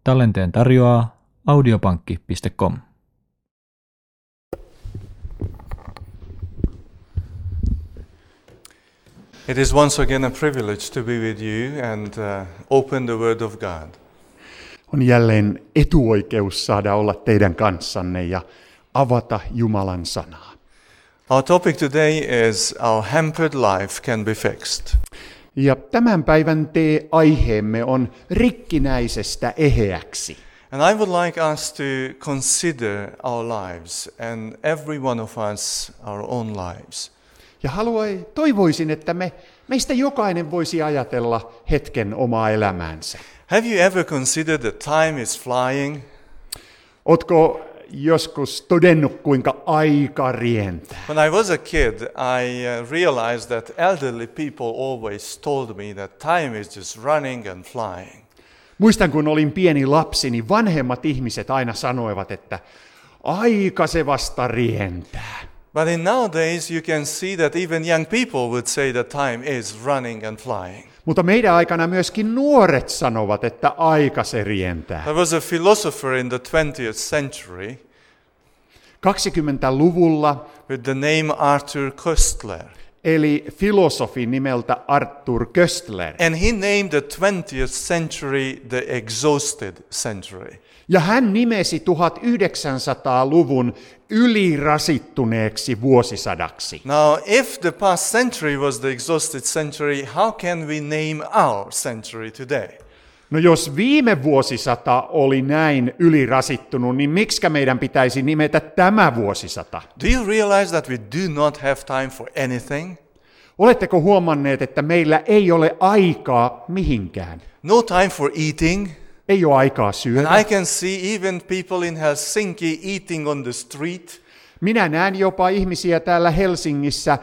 Tallenteen tarjoaa audiopankki.com. It is once again a privilege to be with you and open the Word of God. On jälleen etuoikeus saada olla teidän kanssanne ja avata Jumalan sanaa. Our topic today is Our Hampered Life Can Be Fixed. Ja tämän päivän aiheemme on rikkinäisestä eheäksi. And I would like us to consider our lives and every one of us our own lives. Ja toivoisin, että meistä jokainen voisi ajatella hetken omaa elämäänsä. Have you ever considered that time is flying? Ootko joskus todennut, kuinka aika rientää? When I was a kid, I realized that elderly people always told me that time is just running and flying. Muistan, kun olin pieni lapsi, niin vanhemmat ihmiset aina sanoivat, että aika se vasta rientää. But in nowadays you can see that even young people would say that time is running and flying. Mutta meidän aikana myöskin nuoret sanovat, että aika se rientää. There was a philosopher in the 20th century 20-luvulla with the name Arthur Koestler. Eli filosofi nimeltä Arthur Koestler. And he named the 20th century the exhausted century. Ja hän nimesi 1900-luvun ylirasittuneeksi vuosisadaksi. Now, if the past century was the exhausted century, how can we name our century today? No jos viime vuosisata oli näin ylirasittunut, niin miksikä meidän pitäisi nimetä tämä vuosisata? Do you realize that we do not have time for anything? Oletteko huomanneet, että meillä ei ole aikaa mihinkään? No time for eating. Ei ole aikaa syödä. And I can see even people in Helsinki eating on the street. Minä näen jopa ihmisiä täällä Helsingissä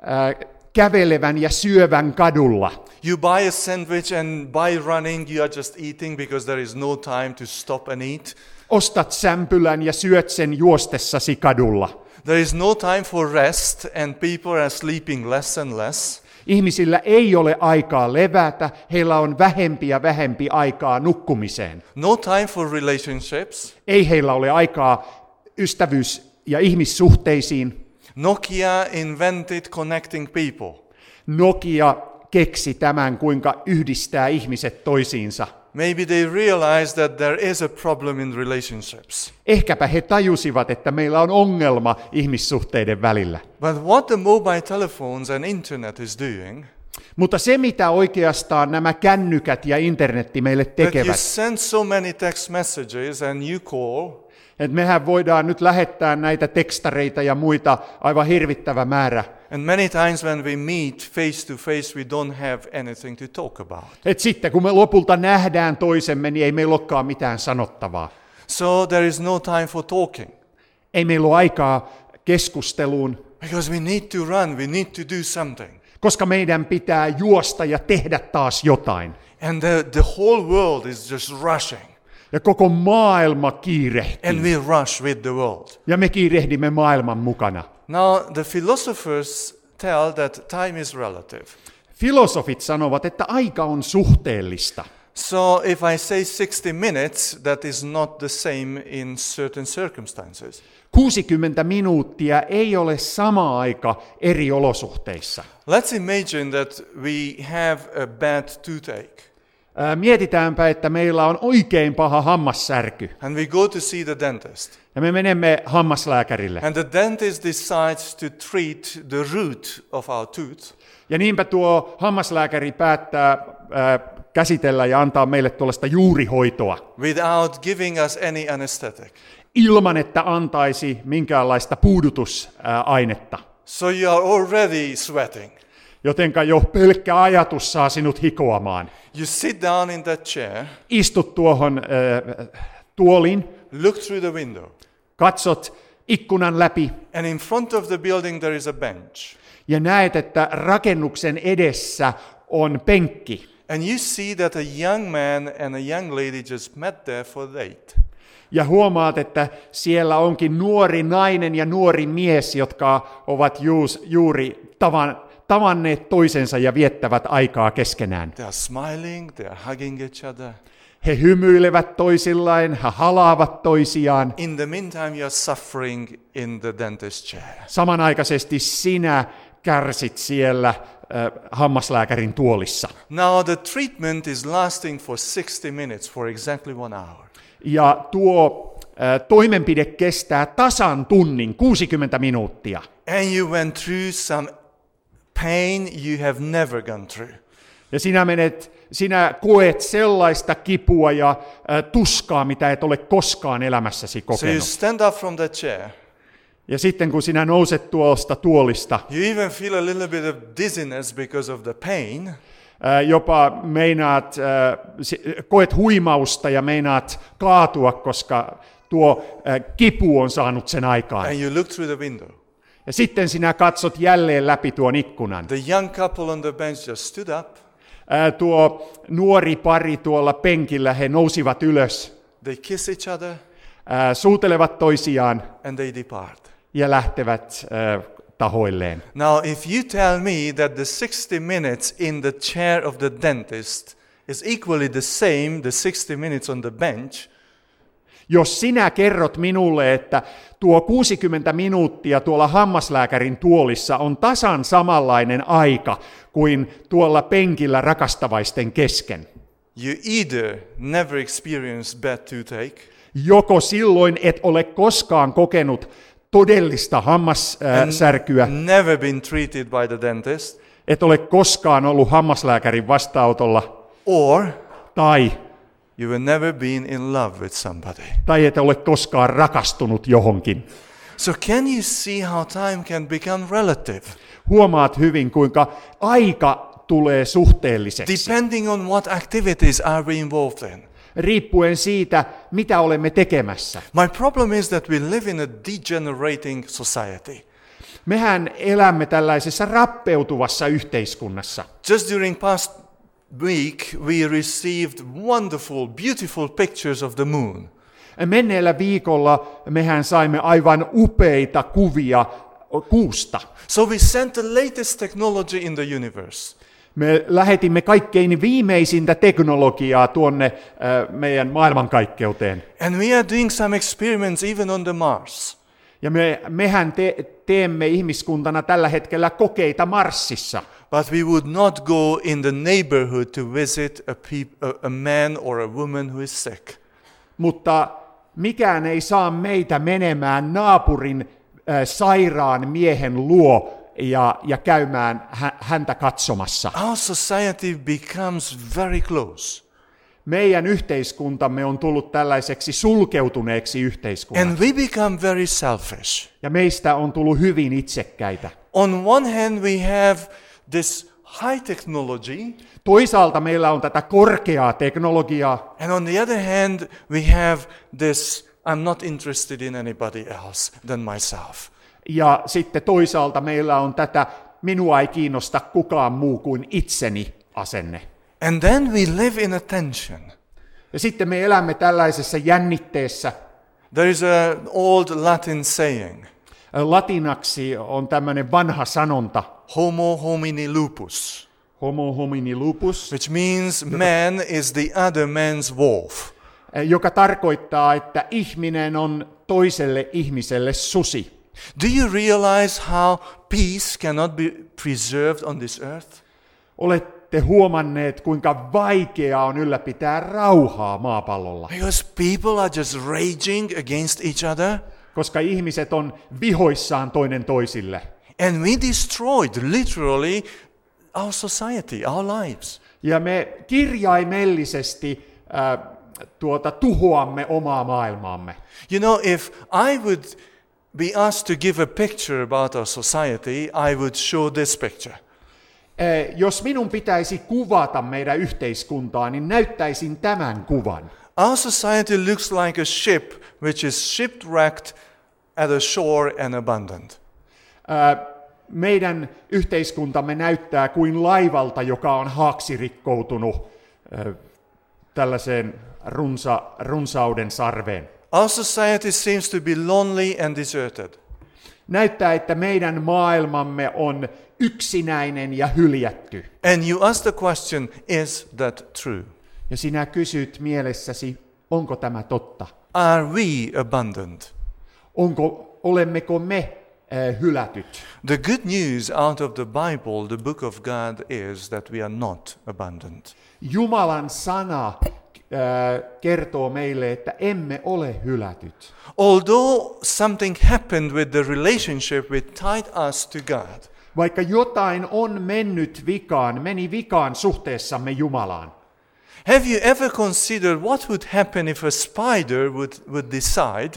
kävelevän ja syövän kadulla. You buy a sandwich and by running you are just eating because there is no time to stop and eat. Ostat sämpylän ja syöt sen juostessasi kadulla. There is no time for rest and people are sleeping less and less. Ihmisillä ei ole aikaa levätä, heillä on vähempi ja vähempi aikaa nukkumiseen. No time for relationships. Ei heillä ole aikaa ystävyys- ja ihmissuhteisiin. Nokia invented connecting people. Nokia keksi tämän, kuinka yhdistää ihmiset toisiinsa. Maybe they realized that there is a problem in relationships. Ehkäpä he tajusivat, että meillä on ongelma ihmissuhteiden välillä. But what the mobile telephones and internet is doing, Mutta se, mitä oikeastaan nämä kännykät ja internetti meille that you tekevät, send so many text messages and you call, että mehän voidaan nyt lähettää näitä tekstareita ja muita aivan hirvittävä määrä. and many times when we meet face to face, we don't have anything to talk about. Et sitten kun me lopulta nähdään toisemme, niin ei meillä olekaan mitään sanottavaa. So there is no time for talking. Ei meillä ole aikaa keskusteluun, Because we need to run, we need to do something. koska meidän pitää juosta ja tehdä taas jotain. And the whole world is just rushing. Ja koko maailma kiirehtii. And we rush with the world. Ja me kiirehdimme maailman mukana. Now, the philosophers tell that time is relative. Filosofit sanovat, että aika on suhteellista. So if I say 60 minutes, that is not the same in certain circumstances. 60 minuuttia ei ole sama aika eri olosuhteissa. Let's imagine that we have a bad toothache. Mietitäänpä, että meillä on oikein paha hammassärky. And we go to see the dentist. Ja me menemme hammaslääkärille. And the dentist decides to treat the root of our tooth. Ja niinpä tuo hammaslääkäri päättää käsitellä ja antaa meille tuollaista juurihoitoa. Without giving us any anesthetic. Ilman, että antaisi minkäänlaista puudutusainetta. So you are already sweating. Jotenka jo pelkkä ajatus saa sinut hikoamaan. You sit down in that chair, Istut tuohon tuoliin, look through the window, katsot ikkunan läpi and in front of the building there is a bench. ja näet, että rakennuksen edessä on penkki. And you see that a young man and a young lady just met there for a date. Ja huomaat, että siellä onkin nuori nainen ja nuori mies, jotka ovat juuri tavanneet toisensa ja viettävät aikaa keskenään. They are smiling, they are hugging each other. He hymyilevät toisillaan, he halaavat toisiaan. In the meantime, you are suffering in the dentist chair. Samanaikaisesti sinä kärsit siellä hammaslääkärin tuolissa. Now the treatment is lasting for 60 minutes, for exactly 1 hour. Ja tuo toimenpide kestää tasan tunnin, 60 minuuttia. And you went through some pain you have never gone through. Ja sinä koet sellaista kipua ja tuskaa, mitä et ole koskaan elämässäsi So you kokenut. stand up from the chair. Ja sitten kun sinä nouset tuosta tuolista, You even feel a little bit of dizziness because of the pain. jopa koet huimausta ja meinaat kaatua, koska tuo kipu on saanut sen aikaan. And you look through the window. Ja sitten sinä katsot jälleen läpi tuon ikkunan. The young couple on the bench just stood up. Tuo nuori pari tuolla penkillä, he nousivat ylös, They kiss each other suutelevat toisiaan and they depart. ja lähtevät tahoilleen. Now, if you tell me that the 60 minutes in the chair of the dentist is equally the same, the 60 minutes on the bench, Jos sinä kerrot minulle, että tuo 60 minuuttia tuolla hammaslääkärin tuolissa on tasan samanlainen aika kuin tuolla penkillä rakastavaisten kesken, you either never experience bad toothache, joko silloin et ole koskaan kokenut todellista hammassärkyä, never been treated by the dentist, et ole koskaan ollut hammaslääkärin vastaanotolla, or tai you have never been in love with somebody. et ole koskaan rakastunut johonkin. So can you see how time can become relative? Huomaat hyvin, kuinka aika tulee suhteelliseksi, Depending on what activities are we involved in. riippuen siitä, mitä olemme tekemässä. My problem is that we live in a degenerating society. Mehän elämme tällaisessa rappeutuvassa yhteiskunnassa. Just during past week, we received wonderful, beautiful pictures of the moon. Menneellä viikolla mehän saimme aivan upeita kuvia kuusta. So we sent the latest technology in the universe. Me lähetimme kaikkein viimeisintä teknologiaa tuonne meidän maailmankaikkeuteen. And we are doing some experiments even on the Mars. Ja mehän teemme ihmiskuntana tällä hetkellä kokeita Marsissa. But we would not go in the neighborhood to visit a man or a woman who is sick. Mutta mikään ei saa meitä menemään naapurin sairaan miehen luo ja käymään häntä katsomassa. Our society becomes very close. Meidän yhteiskuntamme on tullut tällaiseksi sulkeutuneeksi yhteiskunnaksi. And we become very selfish. Ja meistä on tullut hyvin itsekkäitä. On one hand, we have this high technology, Toisaalta meillä on tätä korkeaa teknologiaa, and on the other hand, we have this I'm not interested in anybody else than myself. ja sitten toisaalta meillä on tätä minua ei kiinnosta kukaan muu kuin itseni asenne. And then we live in a tension. Ja sitten me elämme tällaisessa jännitteessä. There is an old Latin saying, Latinaksi on tämmöinen vanha sanonta, homo homini lupus, homo homini lupus, which means man is the other man's wolf. joka tarkoittaa, että ihminen on toiselle ihmiselle susi. Do you realize how peace cannot be preserved on this earth? Olette huomanneet, kuinka vaikeaa on ylläpitää rauhaa maapallolla, Because people are just raging against each other, koska ihmiset on vihoissaan toinen toisille. and we destroyed literally our society, our lives. Ja me kirjaimellisesti tuhoamme omaa maailmaamme. You know, if I would be asked to give a picture about our society, I would show this picture. Jos minun pitäisi kuvata meidän yhteiskuntaa, niin näyttäisin tämän kuvan. Our society looks like a ship which is shipwrecked at a shore and abandoned. Meidän yhteiskuntamme näyttää kuin laivalta, joka on haaksirikkoutunut tällaiseen runsauden sarveen. Our society seems to be lonely and deserted. Näyttää, että meidän maailmamme on yksinäinen ja hyljätty. And you ask the question, is that true? Ja sinä kysyt mielessäsi, onko tämä totta? Are we abandoned? Olemmeko me hylätyt? The good news out of the Bible, the book of God, is that we are not abandoned. Jumalan sana kertoo meille, että emme ole hylätyt. Although something happened with the relationship which tied us to God, Vaikka jotain on meni vikaan suhteessamme Jumalaan. have you ever considered what would happen if a spider would decide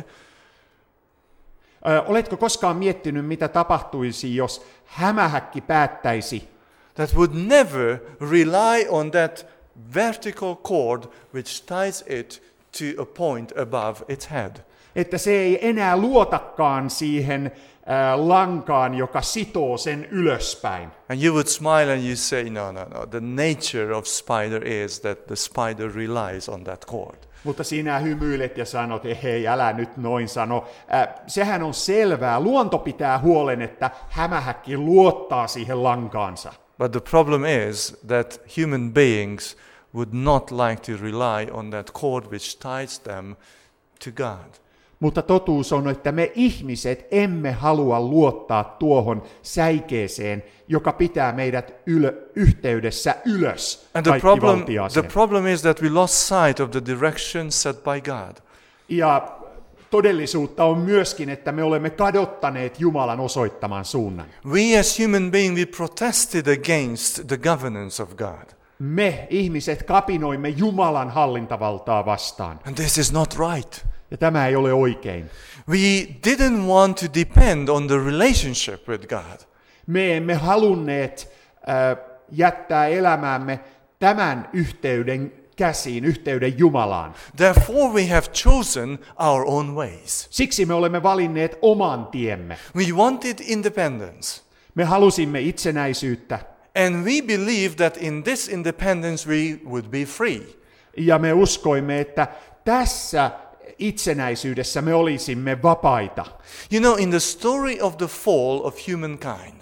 Oletko koskaan miettinyt, mitä tapahtuisi, jos hämähäkki päättäisi, that would never rely on that vertical cord which ties it to a point above its head? että se ei enää luotakaan siihen lankaan, joka sitoo sen ylöspäin. And you would smile and you say, no. The nature of spider is that the spider relies on that cord. Mutta sinä hymyilet ja sanot, hei, älä nyt noin sano. Sehän on selvää. Luonto pitää huolen, että hämähäkki luottaa siihen lankaansa. But the problem is that human beings would not like to rely on that cord which ties them to God. Mutta totuus on, että me ihmiset emme halua luottaa tuohon säikeeseen, joka pitää meidät yhteydessä ylös And kaikkivaltiaaseen. the problem is that we lost sight of the direction set by God. Ja todellisuutta on myöskin, että me olemme kadottaneet Jumalan osoittaman suunnan. We as human beings, we protested against the governance of God. Me ihmiset kapinoimme Jumalan hallintavaltaa vastaan. And this is not right. Ja tämä ei ole oikein. We didn't want to depend on the relationship with God. Me emme halunneet jättää elämäämme tämän yhteyden käsiin, yhteyden Jumalaan. Therefore we have chosen our own ways. Siksi me olemme valinneet oman tiemme. We wanted independence. Me halusimme itsenäisyyttä. And we believed that in this independence we would be free. Ja me uskoimme, että tässä itsenäisyydessä me olisimme vapaita. You know, in the story of the fall of humankind,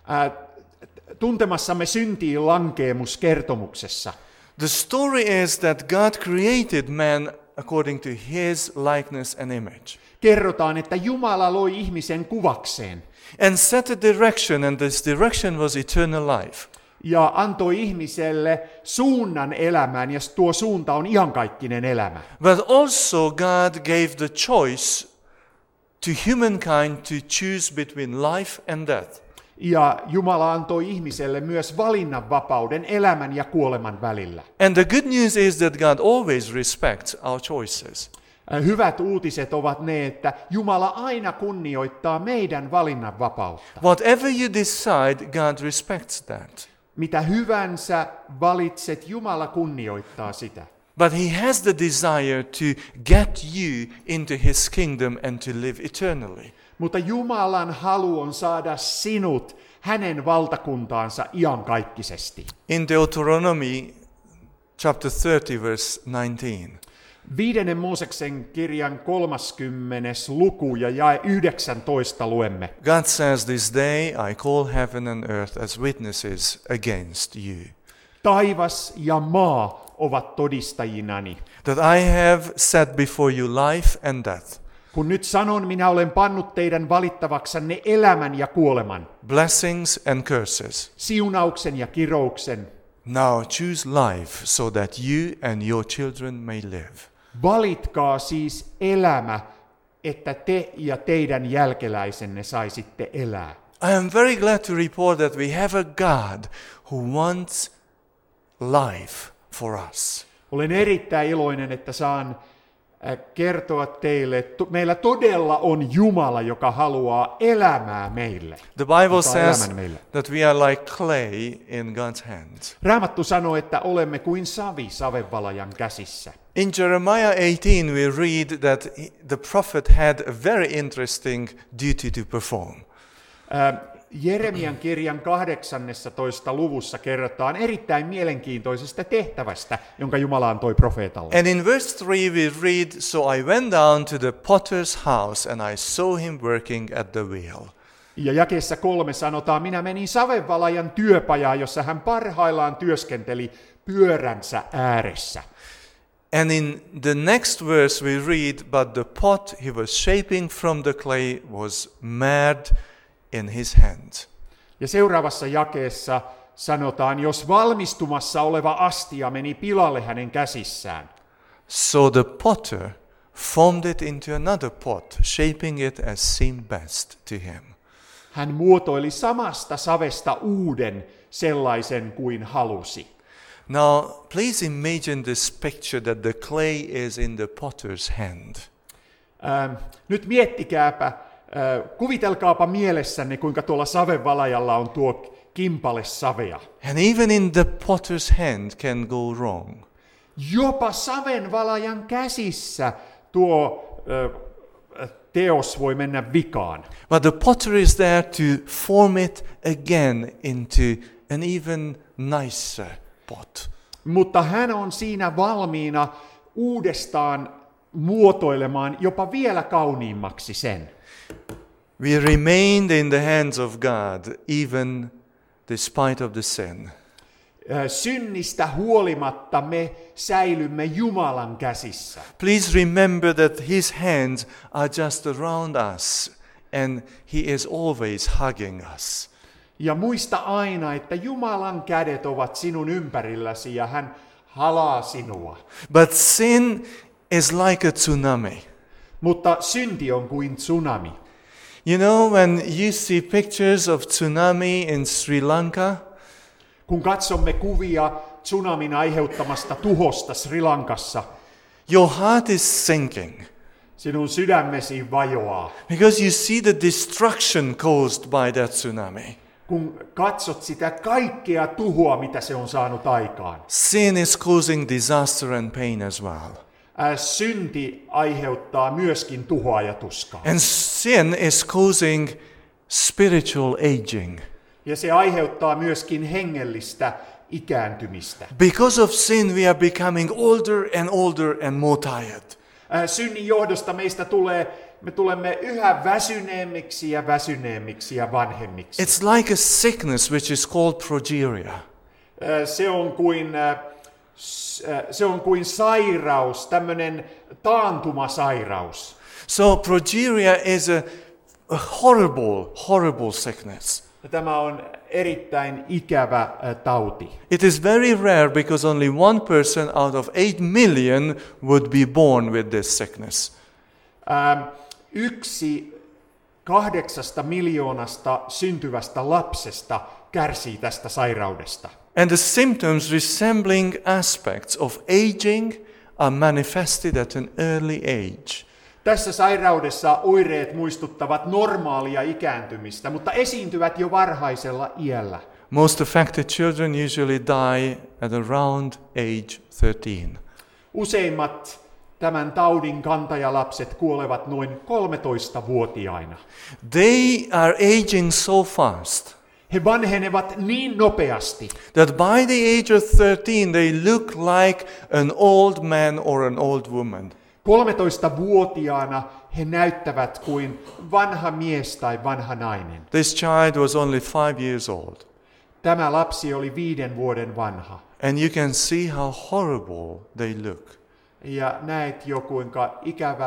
Tuntemassamme syntiin lankeemuskertomuksessa the story is that God created man according to his likeness and image. kerrotaan, että Jumala loi ihmisen kuvakseen And set a direction, and this direction was eternal life. ja antoi ihmiselle suunnan elämään, ja tuo suunta on iankaikkinen elämä. But also God gave the choice to humankind to choose between life and death. Ja Jumala antoi ihmiselle myös valinnanvapauden elämän ja kuoleman välillä. And the good news is that God always respects our choices. Hyvät uutiset ovat ne, että Jumala aina kunnioittaa meidän valinnanvapautta. Whatever you decide, God respects that. Mitä hyvänsä valitset, Jumala kunnioittaa sitä. But he has the desire to get you into his kingdom and to live eternally. Mutta Jumalan halu on saada sinut hänen valtakuntaansa iankaikkisesti. In Deuteronomy chapter 30 verse 19. 5. Mooseksen kirjan 30. luku ja jae 19 luemme. God says, "This day I call heaven and earth as witnesses against you, Taivas ja maa ovat todistajinani. that I have set before you life and death, Kun nyt sanon, minä olen pannut teidän valittavaksanne elämän ja kuoleman, blessings and curses. siunauksen ja kirouksen. Now choose life so that you and your children may live." Valitkaa siis elämä, että te ja teidän jälkeläisenne saisitte elää. I am very glad to report that we have a God who wants life for us. Olen erittäin iloinen, että saan kertoa teille, että meillä todella on Jumala, joka haluaa elämää meille. The Bible Antaa says elämän meille. that we are like clay in God's hands. Raamattu sanoo, että olemme kuin savi savevalajan käsissä. In Jeremiah 18 we read that the prophet had a very interesting duty to perform. Jeremian kirjan 18. luvussa kerrotaan erittäin mielenkiintoisesta tehtävästä, jonka Jumala antoi profeetalle. And in verse 3 we read, "So I went down to the potter's house and I saw him working at the wheel." Ja jakeessa 3 sanotaan, minä menin savevalajan työpajaan, jossa hän parhaillaan työskenteli pyöränsä ääressä. And in the next verse we read, but the pot he was shaping from the clay was marred in his hand. Ja seuraavassa jakeessa sanotaan, jos valmistumassa oleva astia meni pilalle hänen käsissään. So the potter formed it into another pot, shaping it as seemed best to him. Hän muotoili samasta savesta uuden sellaisen kuin halusi. Now, please imagine this picture that the clay is in the potter's hand. Nyt miettikääpä, kuvitelkaapa mielessänne, kuinka tuolla savenvalajalla on tuo kimpale savea. And even in the potter's hand can go wrong. Jopa savenvalajan käsissä tuo teos voi mennä vikaan. But the potter is there to form it again into an even nicer pot. Mutta hän on siinä valmiina uudestaan muotoilemaan jopa vielä kauniimmaksi sen. We remained in the hands of God, even despite of the sin. Synnistä huolimatta me säilymme Jumalan käsissä. Please remember that his hands are just around us, and he is always hugging us. Ja muista aina, että Jumalan kädet ovat sinun ympärilläsi ja hän halaa sinua. But sin is like a tsunami. Mutta synti on kuin tsunami. You know, when you see pictures of tsunami in Sri Lanka, Kun katsomme kuvia tsunamin aiheuttamasta tuhosta Sri Lankassa, your heart is sinking sinun sydämesi vajoaa. because you see the destruction caused by that tsunami. Kun katsot sitä kaikkea tuhoa, mitä se on saanut aikaan. Sin is causing disaster and pain as well. Synti aiheuttaa myöskin tuhoa ja tuskaa. And sin is causing spiritual aging. Ja se aiheuttaa myöskin hengellistä ikääntymistä. Because of sin, we are becoming older and more tired. Synnin johdosta me tulemme yhä väsyneemmiksi ja vanhemmiksi. It's like a sickness which is called progeria. Se on kuin sairaus, tämmöinen taantumasairaus. So progeria is a horrible sickness. Tämä on erittäin ikävä tauti. It is very rare because only one person out of 8 million would be born with this sickness. 1 8 miljoonasta syntyvästä lapsesta kärsii tästä sairaudesta. And the symptoms resembling aspects of aging are manifested at an early age. Tässä sairaudessa oireet muistuttavat normaalia ikääntymistä, mutta esiintyvät jo varhaisella iällä. Most affected children usually die at around age 13. Useimmat tämän taudin kantajalapset kuolevat noin 13-vuotiaina. They are aging so fast He vanhenevat niin nopeasti, that by the age of 13 they look like an old man or an old woman. 13-vuotiaana he näyttävät kuin vanha mies tai vanha nainen. This child was only 5 years old. Tämä lapsi oli 5 vuoden vanha. And you can see how horrible they look. Ja näet jo kuinka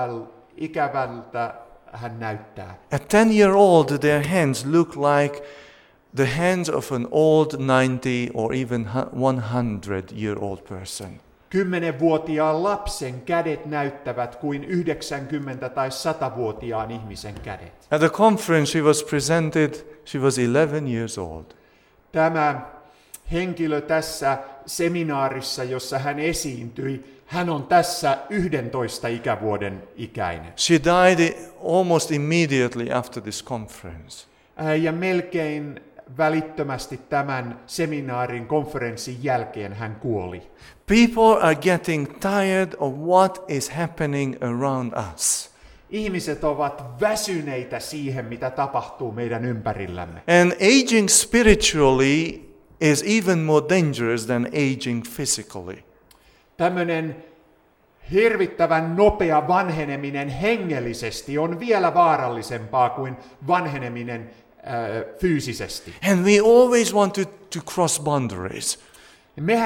ikävältä hän näyttää. At 10-year-old, their hands look like the hands of an old 90 or even 100-year-old person. 10-vuotiaan lapsen kädet näyttävät kuin 90- tai 100-vuotiaan ihmisen kädet. At the conference she was presented, she was 11 years old. Tämä henkilö tässä seminaarissa, jossa hän esiintyi, hän on tässä 11 ikävuoden ikäinen. She died almost immediately after this conference. Ja melkein välittömästi tämän seminaarin konferenssin jälkeen hän kuoli. People are getting tired of what is happening around us. Ihmiset ovat väsyneitä siihen, mitä tapahtuu meidän ympärillämme. And aging spiritually is even more dangerous than aging physically. Tämmöinen hirvittävän nopea vanheneminen hengellisesti on vielä vaarallisempaa kuin vanheneminen fyysisesti. And we always want to cross boundaries. Mehän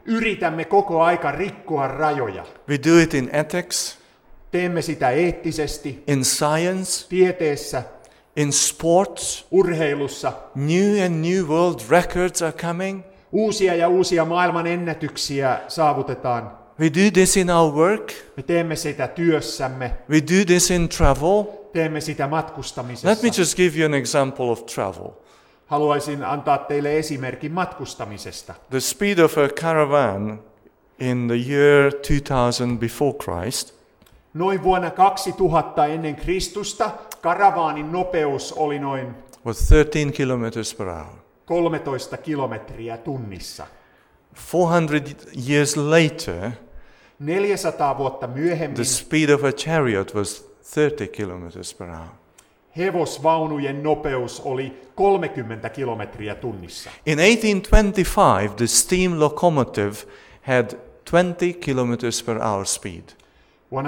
yritämme koko aika rikkoa rajoja. We do it in ethics, Teemme sitä eettisesti, in science, tieteessä, in sports. urheilussa. New and new world records are coming. Uusia ja uusia maailman ennätyksiä saavutetaan. We do this in our work. Me teemme sitä työssämme, We do this in travel. teemme sitä matkustamisessa. Let me just give you an example of travel. Haluaisin antaa teille esimerkin matkustamisesta. The speed of a caravan in the year 2000 before Christ Noin vuonna 2000 ennen Kristusta karavaanin nopeus oli noin was 13 kilometers per hour. 13 kilometriä tunnissa. 400 years later, 400 vuotta myöhemmin the speed of a chariot was 30 kilometers per hour. hevosvaunujen nopeus oli 30 kilometriä tunnissa. In 1825, the steam locomotive had 20 kilometers per hour speed. Vuonna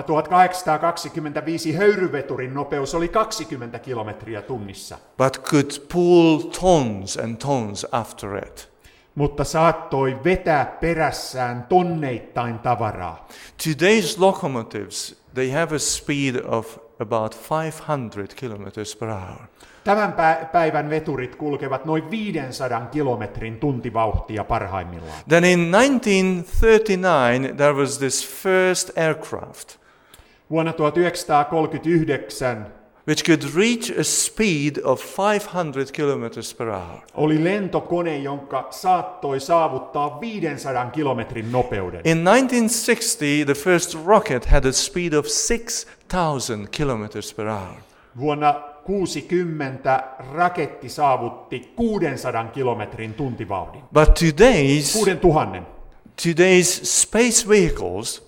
1825 höyryveturin nopeus oli 20 kilometriä tunnissa, But could pull tons and tons after it. mutta saattoi vetää perässään tonneittain tavaraa. Today's locomotives, they have a speed of about 500 kilometers per hour. Tämän päivän veturit kulkevat noin 500 kilometrin tuntivauhtia parhaimmillaan. Then in 1939, there was this first aircraft Vuonna 1939 which could reach a speed of 500 kilometers per hour. oli lentokone, jonka saattoi saavuttaa 500 kilometrin nopeuden. In 1960, the first rocket had a speed of 6,000 kilometers per hour. Vuonna 60 raketti saavutti 600 kilometrin tuntivauhdin. But today's 6000. space vehicles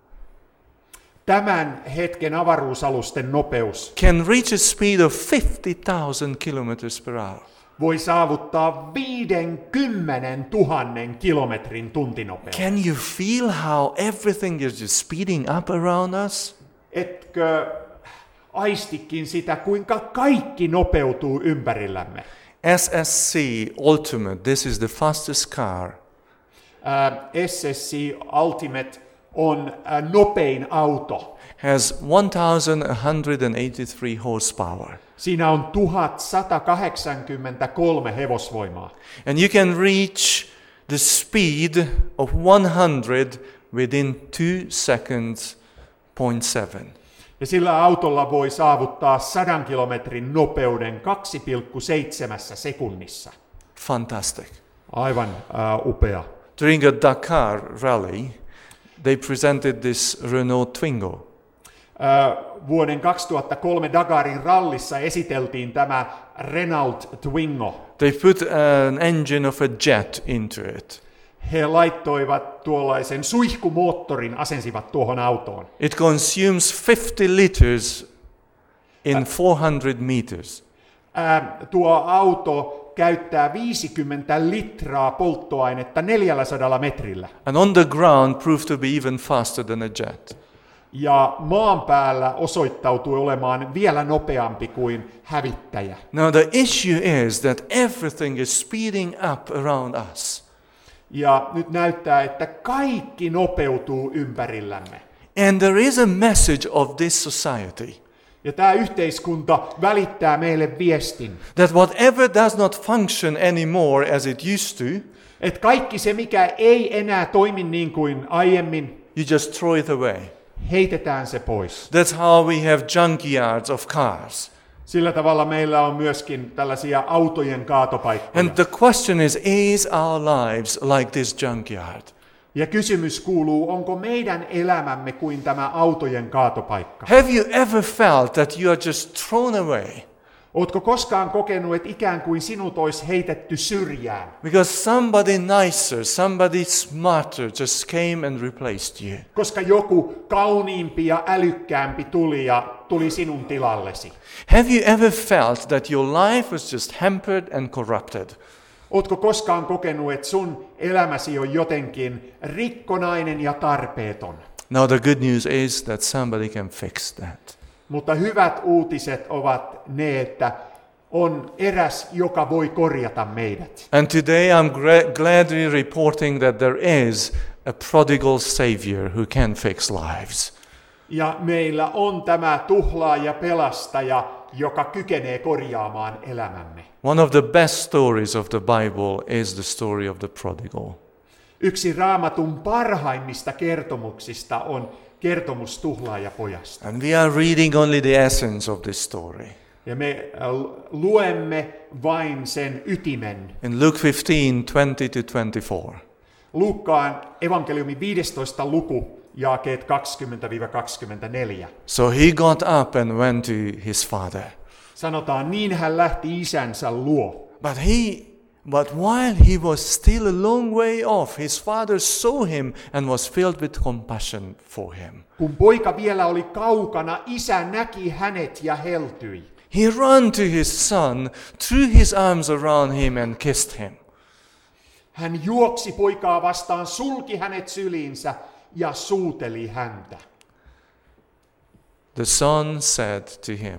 Tämän hetken avaruusalusten nopeus can reach a speed of 50,000 kilometers per hour. voi saavuttaa 50 000 kilometrin tuntinopeuden. Can you feel how everything is just speeding up around us? Etkö aistikin sitä, kuinka kaikki nopeutuu ympärillämme? SSC Ultimate, this is the fastest car. SSC Ultimate on nopein auto. Has 1,183 horsepower. Siinä on 1183 hevosvoimaa. And you can reach the speed of 100 within 2 seconds, 0.7. Ja sillä autolla voi saavuttaa 100 kilometrin nopeuden 2,7 sekunnissa. Fantastic. Aivan upea. During a Dakar rally, they presented this Renault Twingo. Vuoden 2003 Dakarin rallissa esiteltiin tämä Renault Twingo. They put an engine of a jet into it. He laittoivat tuollaisen suihkumoottorin, asensivat tuohon autoon. It consumes 50 liters in 400 meters. Tuo auto käyttää 50 litraa polttoainetta 400 metrillä. And on the ground proved to be even faster than a jet. Ja maan päällä osoittautui olemaan vielä nopeampi kuin hävittäjä. Now the issue is that everything is speeding up around us. Ja nyt näyttää, että kaikki nopeutuu ympärillämme. And there is a message of this society Ja tämä yhteiskunta välittää meille viestin, that whatever does not function anymore as it used to, että kaikki se, mikä ei enää toimi niin kuin aiemmin, you just throw it away. heitetään se pois. That's how we have junkyards of cars. Sillä tavalla meillä on myöskin tällaisia autojen kaatopaikkoja. And the question is our lives like this junkyard? Ja kysymys kuuluu, onko meidän elämämme kuin tämä autojen kaatopaikka? Have you ever felt that you are just thrown away? Ootko koskaan kokenut, että ikään kuin sinut olisi heitetty syrjään? Because somebody nicer, somebody smarter just came and replaced you. Koska joku kauniimpi ja älykkäämpi tuli ja tuli sinun tilallesi. Have you ever felt that your life was just hampered and corrupted? Ootko koskaan kokenut, että sun elämäsi on jotenkin rikkonainen ja tarpeeton? Now the good news is that somebody can fix that. Mutta hyvät uutiset ovat ne, että on eräs, joka voi korjata meidät. And today I'm gladly reporting that there is a prodigal Savior who can fix lives. Ja meillä on tämä tuhlaaja pelastaja, joka kykenee korjaamaan elämämme. One of the best stories of the Bible is the story of the prodigal. Yksi Raamatun parhaimmista kertomuksista on kertomus tuhlaajapojasta. And we are reading only the essence of this story. Ja me luemme vain sen ytimen. In Luke 15:20-24. Luukkaan evankeliumin 15. luku, jakeet 20-24. So he got up and went to his father. Sanotaan, niin hän lähti isänsä luo. But while he was still a long way off, his father saw him and was filled with compassion for him. Kun poika vielä oli kaukana, isä näki hänet ja heltyi. He ran to his son, threw his arms around him and kissed him. Hän juoksi poikaa vastaan, sulki hänet syliinsä ja suuteli häntä. The son said to him,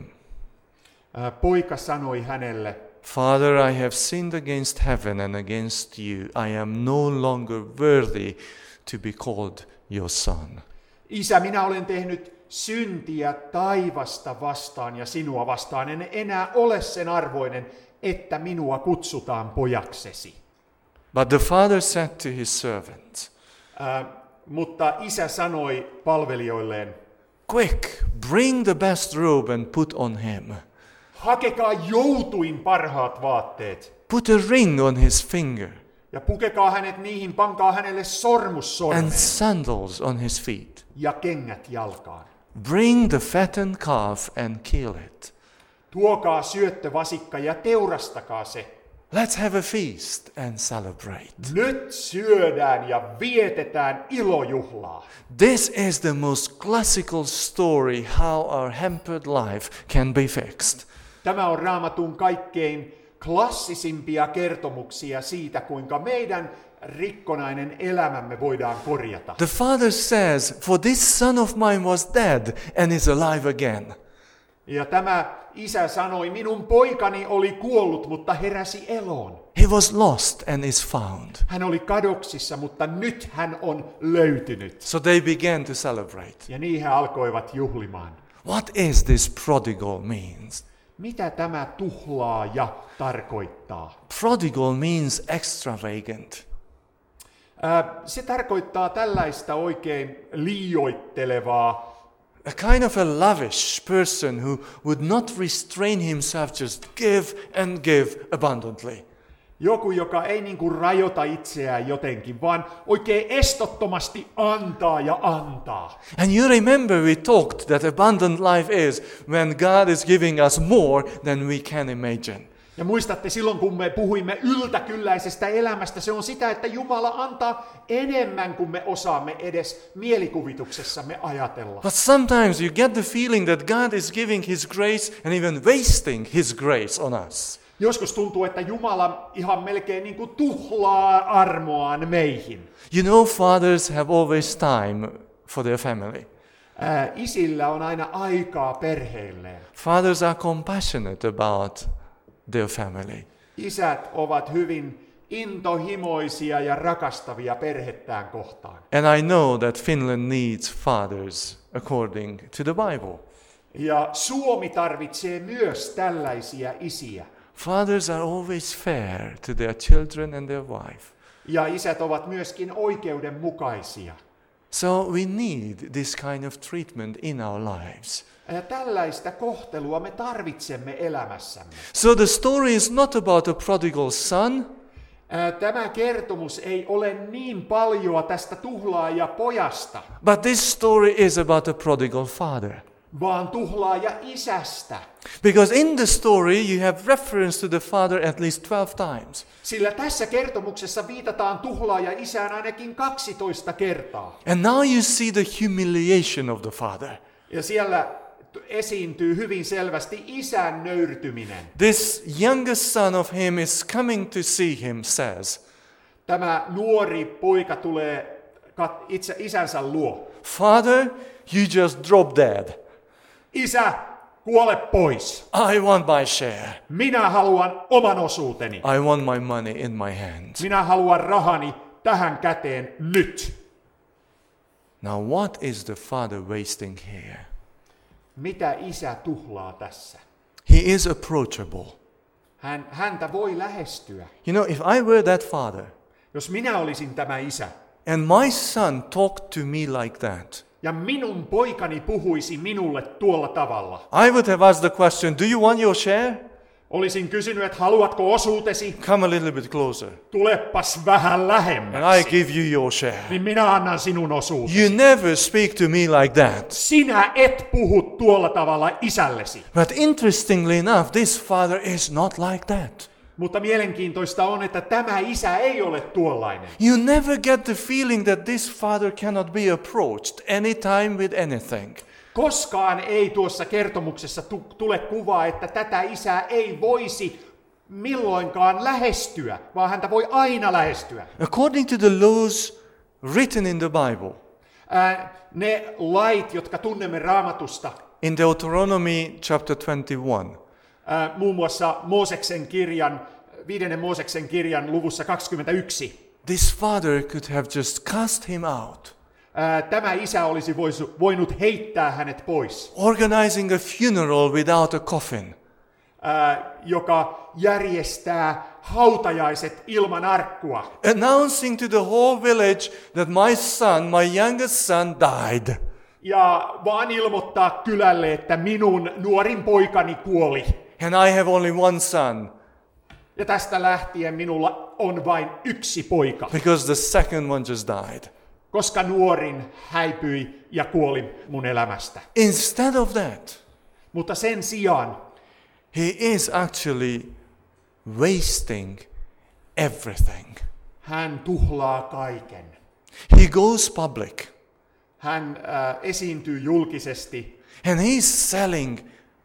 Poika sanoi hänelle, Father, I have sinned against heaven and against you. I am no longer worthy to be called your son. Isä, minä olen tehnyt syntiä taivasta vastaan ja sinua vastaan. En enää ole sen arvoinen, että minua kutsutaan pojaksesi. But the father said to his servants, Mutta isä sanoi palvelijoilleen, Quick, bring the best robe and put on him. hakekaa joutuin parhaat vaatteet Put a ring on his finger ja pukekaa hänet niihin, pankaa hänelle sormus and sormeen sandals on his feet. ja kengät jalkaan. Bring the fattened calf and kill it. Tuokaa syöttövasikka ja teurastakaa se. Let's have a feast and celebrate. Nyt syödään ja vietetään ilojuhlaa. This is the most classical story how our hampered life can be fixed. Tämä on Raamatun kaikkein klassisimpia kertomuksia siitä, kuinka meidän rikkonainen elämämme voidaan korjata. The father says, For this son of mine was dead and is alive again. Ja tämä isä sanoi, minun poikani oli kuollut, mutta heräsi eloon. He was lost and is found. Hän oli kadoksissa, mutta nyt hän on löytynyt. So they began to celebrate. Ja niin he alkoivat juhlimaan. What is this prodigal means? Mitä tämä tuhlaaja tarkoittaa? Prodigal means extravagant. Se tarkoittaa tällaista oikein liioittelevaa, A kind of a lavish person who would not restrain himself, just give and give abundantly. joku, joka ei niin kuin rajoita itseään jotenkin, vaan oikein estottomasti antaa ja antaa. And you remember we talked that abundant life is when God is giving us more than we can imagine. Ja muistatte silloin, kun me puhuimme yltäkylläisestä elämästä, se on sitä, että Jumala antaa enemmän kuin me osaamme edes mielikuvituksessamme ajatella. But sometimes you get the feeling that God is giving His grace and even wasting His grace on us. Joskus tuntuu, että Jumala ihan melkein niin kuin tuhlaa armoaan meihin. You know, fathers have always time for their family. Isillä on aina aikaa perheilleen. Fathers are compassionate about their family. Isät ovat hyvin intohimoisia ja rakastavia perhettään kohtaan. And I know that Finland needs fathers according to the Bible. Ja Suomi tarvitsee myös tällaisia isiä. Fathers are always fair to their children and their wife. Ja isät ovat myöskin oikeudenmukaisia. So we need this kind of treatment in our lives. Ja tällaista kohtelua me tarvitsemme elämässämme. So the story is not about a prodigal son. Tämä kertomus ei ole niin paljon tästä tuhlaajapojasta, But this story is about a prodigal father. vaan tuhlaaja isästä. Because in the story you have reference to the father at least 12 times. Sillä tässä kertomuksessa viitataan tuhlaaja isään ainakin 12 kertaa. And now you see the humiliation of the father. Ja siellä esiintyy hyvin selvästi isän nöyrtyminen. This youngest son of him is coming to see him, says, Tämä nuori poika tulee isänsä luo. Father, you just dropped dead. Isä, kuole pois. I want my share. Minä haluan oman osuuteni. I want my money in my hand. Minä haluan rahani tähän käteen nyt. Now what is the father wasting here? Mitä isä tuhlaa tässä? He is approachable. Häntä voi lähestyä. You know, if I were that father, Jos minä olisin tämä isä, and my son talked to me like that, ja minun poikani puhuisi minulle tuolla tavalla, I would have asked the question, do you want your share? olisin kysynyt, että haluatko osuutesi? Come a little bit closer. Tulepas vähän And I lähemmäksi, give you your share. niin minä annan sinun osuutesi. You never speak to me like that. Sinä et puhu tuolla tavalla isällesi. But interestingly enough, this father is not like that. Mutta mielenkiintoista on, että tämä isä ei ole tuollainen. You never get the feeling that this father cannot be approached anytime with anything. Koskaan ei tuossa kertomuksessa tule kuvaa, että tätä isää ei voisi milloinkaan lähestyä, vaan häntä voi aina lähestyä. According to the laws written in the Bible, Ne lait, jotka tunnemme Raamatusta, in Deuteronomy chapter 21, muun muassa Mooseksen kirjan, 5. Mooseksen kirjan luvussa 21, this father could have just cast him out, tämä isä olisi voinut heittää hänet pois, organizing a funeral without a coffin. joka järjestää hautajaiset ilman arkkua. Announcing to the whole village that my son, my youngest son, died. Ja vaan ilmoittaa kylälle, että minun nuorin poikani kuoli. And I have only one son, Ja tästä lähtien minulla on vain yksi poika, because the second one just died. koska nuorin häipyi ja kuoli mun elämästä. Instead of that, Mutta sen sijaan he is actually wasting everything. hän tuhlaa kaiken. He goes public, Hän esiintyy julkisesti and he's selling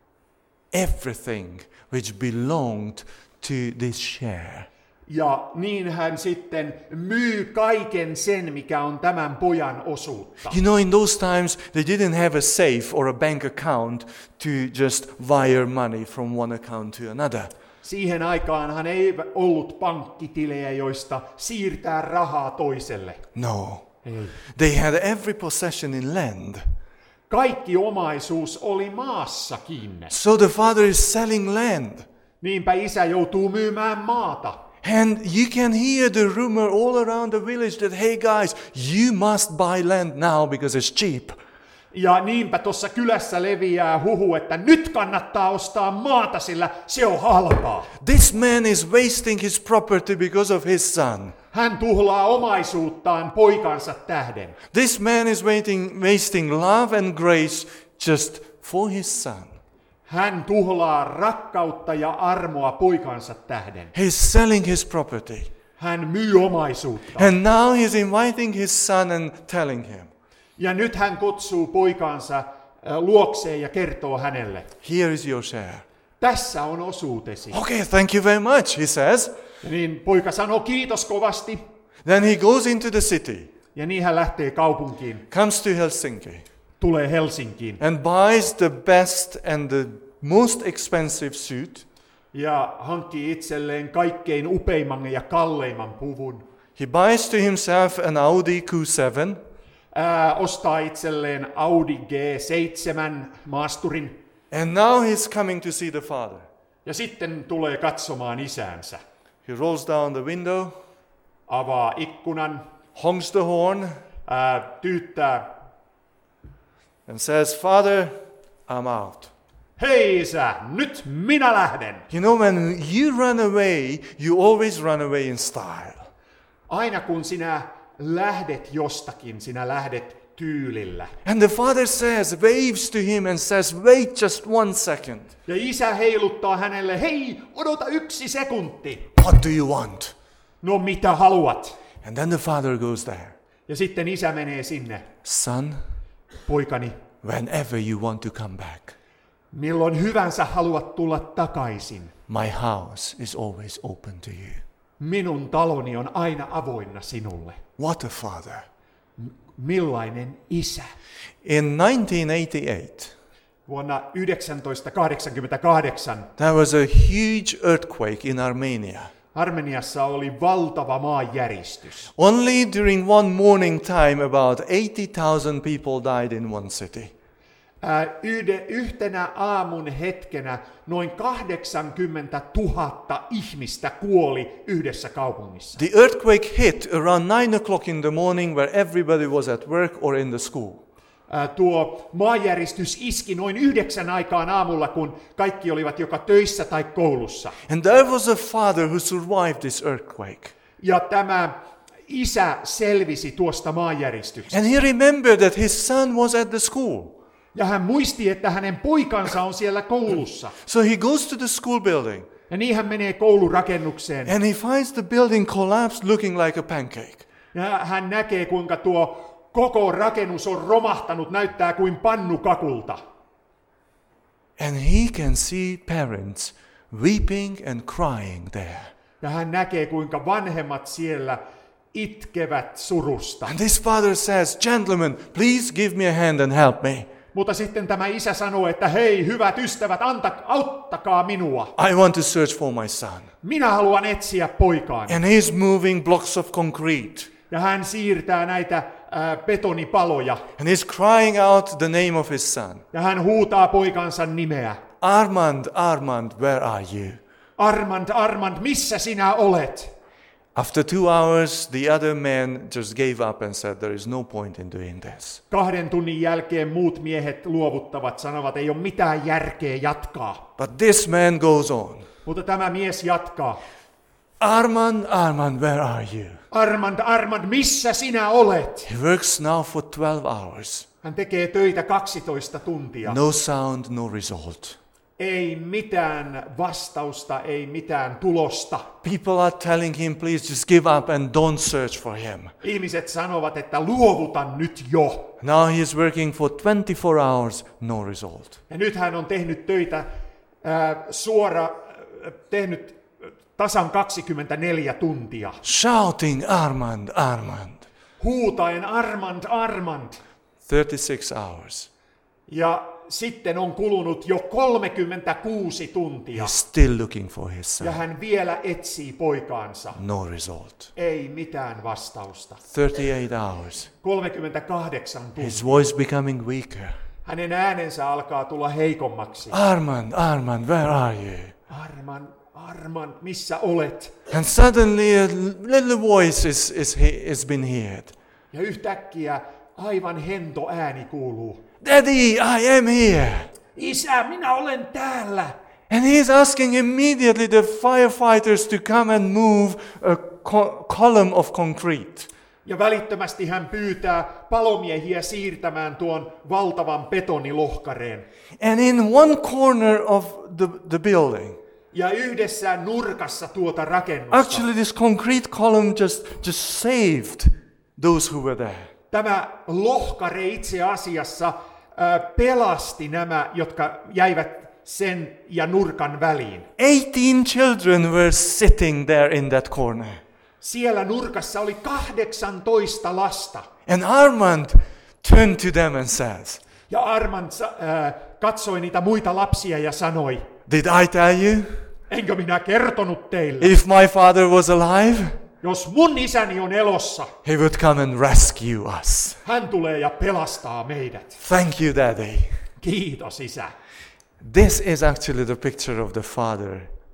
everything which belonged to this share. ja niin hän sitten myy kaiken sen, mikä on tämän pojan osuutta. You know, in those times, they didn't have a safe or a bank account to just wire money from one account to another. Siihen aikaanhan ei ollut pankkitilejä, joista siirtää rahaa toiselle. No. Ei. They had every possession in land. Kaikki omaisuus oli maassa kiinni. So the father is selling land. Niinpä isä joutuu myymään maata. And you can hear the rumor all around the village that, hey guys, you must buy land now because it's cheap. Ja niinpä tuossa kylässä leviää huhu, että nyt kannattaa ostaa maata, sillä se on halpaa. This man is wasting his property because of his son. Hän tuhlaa omaisuuttaan poikansa tähden. This man is wasting love and grace just for his son. Hän tuhlaa rakkautta ja armoa poikansa tähden. He's selling his property. Hän myy omaisuutta. And now he's inviting his son and telling him, Ja nyt hän kutsuu poikansa luokseen ja kertoo hänelle, here is your share. tässä on osuutesi. Okay, thank you very much, he says. Ja niin poika sanoo kiitos kovasti. Then he goes into the city, Ja niin hän lähtee kaupunkiin, comes to Helsinki, tulee Helsinkiin and buys the best and the most expensive suit. ja hankkii itselleen kaikkein upeimman ja kalleimman puvun. He buys to himself an Audi Q7. Ostaa itselleen Audi G7 maasturin And now he's coming to see the father. ja sitten tulee katsomaan isäänsä. He rolls down the window, Avaa ikkunan, honks the horn, tyyttää, and says, Father, I'm out. hei isä, nyt minä lähden. You know, when you run away, you always run away in style. Aina kun sinä lähdet jostakin, sinä lähdet tyylillä. And the father says, waves to him and says, wait just 1 second. Ja isä heiluttaa hänelle, hei, odota 1 sekunti. What do you want? No mitä haluat? And then the father goes there. Ja sitten isä menee sinne. Son, Poikani, whenever you want to come back, milloin hyvänsä haluat tulla takaisin. my house is always open to you. Minun taloni on aina avoinna sinulle. What a father. Millainen isä? In 1988, vuonna 1988 there was a huge earthquake in Armenia. Armeniassa oli valtava maanjäristys. Only during one morning time, about 80,000 people died in one city. Yhtenä aamun hetkenä noin 80 000 ihmistä kuoli yhdessä kaupungissa. The earthquake hit around 9 o'clock in the morning where everybody was at work or in the school. Tuo maanjäristys iski noin 9 aikaan aamulla, kun kaikki olivat joko töissä tai koulussa. And there was a father who survived this earthquake. Ja tämä isä selvisi tuosta maanjäristyksestä. And he remembered that his son was at the school. Ja hän muisti, että hänen poikansa on siellä koulussa. So he goes to the school building. Ja niin hän menee koulurakennukseen. And he finds the building collapsed looking like a pancake. Ja hän näkee, kuinka tuo koko rakennus on romahtanut, näyttää kuin pannukakulta. And he can see parents weeping and crying there. Ja hän näkee, kuinka vanhemmat siellä itkevät surusta. And this father says, "Gentlemen, please give me a hand and help me. Mutta sitten tämä isä sanoo, että hei, hyvät ystävät, auttakaa minua. I want to search for my son." Minä haluan etsiä poikaani. And he's moving blocks of concrete. Ja hän siirtää näitä betonipaloja. And he's crying out the name of his son. Ja hän huutaa poikansa nimeä. "Armand, Armand, where are you?" Armand, Armand, missä sinä olet? After 2 hours, the other man just gave up and said, "There is no point in doing this." 2 tunnin jälkeen muut miehet luovuttavat, sanovat, ei ole mitään järkeä jatkaa. But this man goes on. Mutta tämä mies jatkaa. "Armand, Armand, where are you?" Armand, Armand, missä sinä olet? He works now for 12 hours. Hän tekee töitä 12 tuntia. No sound, no result. Ei mitään vastausta, ei mitään tulosta. People are telling him, "Please just give up and don't search for him." Ihmiset sanovat, että luovuta nyt jo. Now he is working for 24 hours, no result. Ja nyt hän on tehnyt töitä tehnyt tasan 24 tuntia. Shouting, "Armand, Armand." Huutaen Armand, Armand. 36 hours. Ja sitten on kulunut jo 36 tuntia. He's still looking for his son. Ja hän vielä etsii poikaansa. No result. Ei mitään vastausta. 38 hours. 38 tuntia. His voice becoming weaker. Hänen äänensä alkaa tulla heikommaksi. "Armand, Armand, where are you?" Armand, Armand, missä olet? And suddenly a little voice is been heard. Ja yhtäkkiä aivan hento ääni kuuluu. "Daddy, I am here." Isä, minä olen täällä. And he is asking immediately the firefighters to come and move a column of concrete. Ja välittömästi hän pyytää palomiehiä siirtämään tuon valtavan betonilohkareen. And in one corner of the building, Ja yhdessä nurkassa tuota rakennusta. actually this concrete column just saved those who were there. Tämä lohkare itse asiassa pelasti nämä, jotka jäivät sen ja nurkan väliin. 18 children were sitting there in that corner. Siellä nurkassa oli 18 lasta. And Armand turned to them and says, Ja Armand katsoi niitä muita lapsia ja sanoi, "Did I tell you? enkö minä kertonut teille, If my father was alive, jos mun isäni on elossa, he would come and rescue us." hän tulee ja pelastaa meidät. Thank you, Daddy. Kiitos, isä. This is actually the picture of the father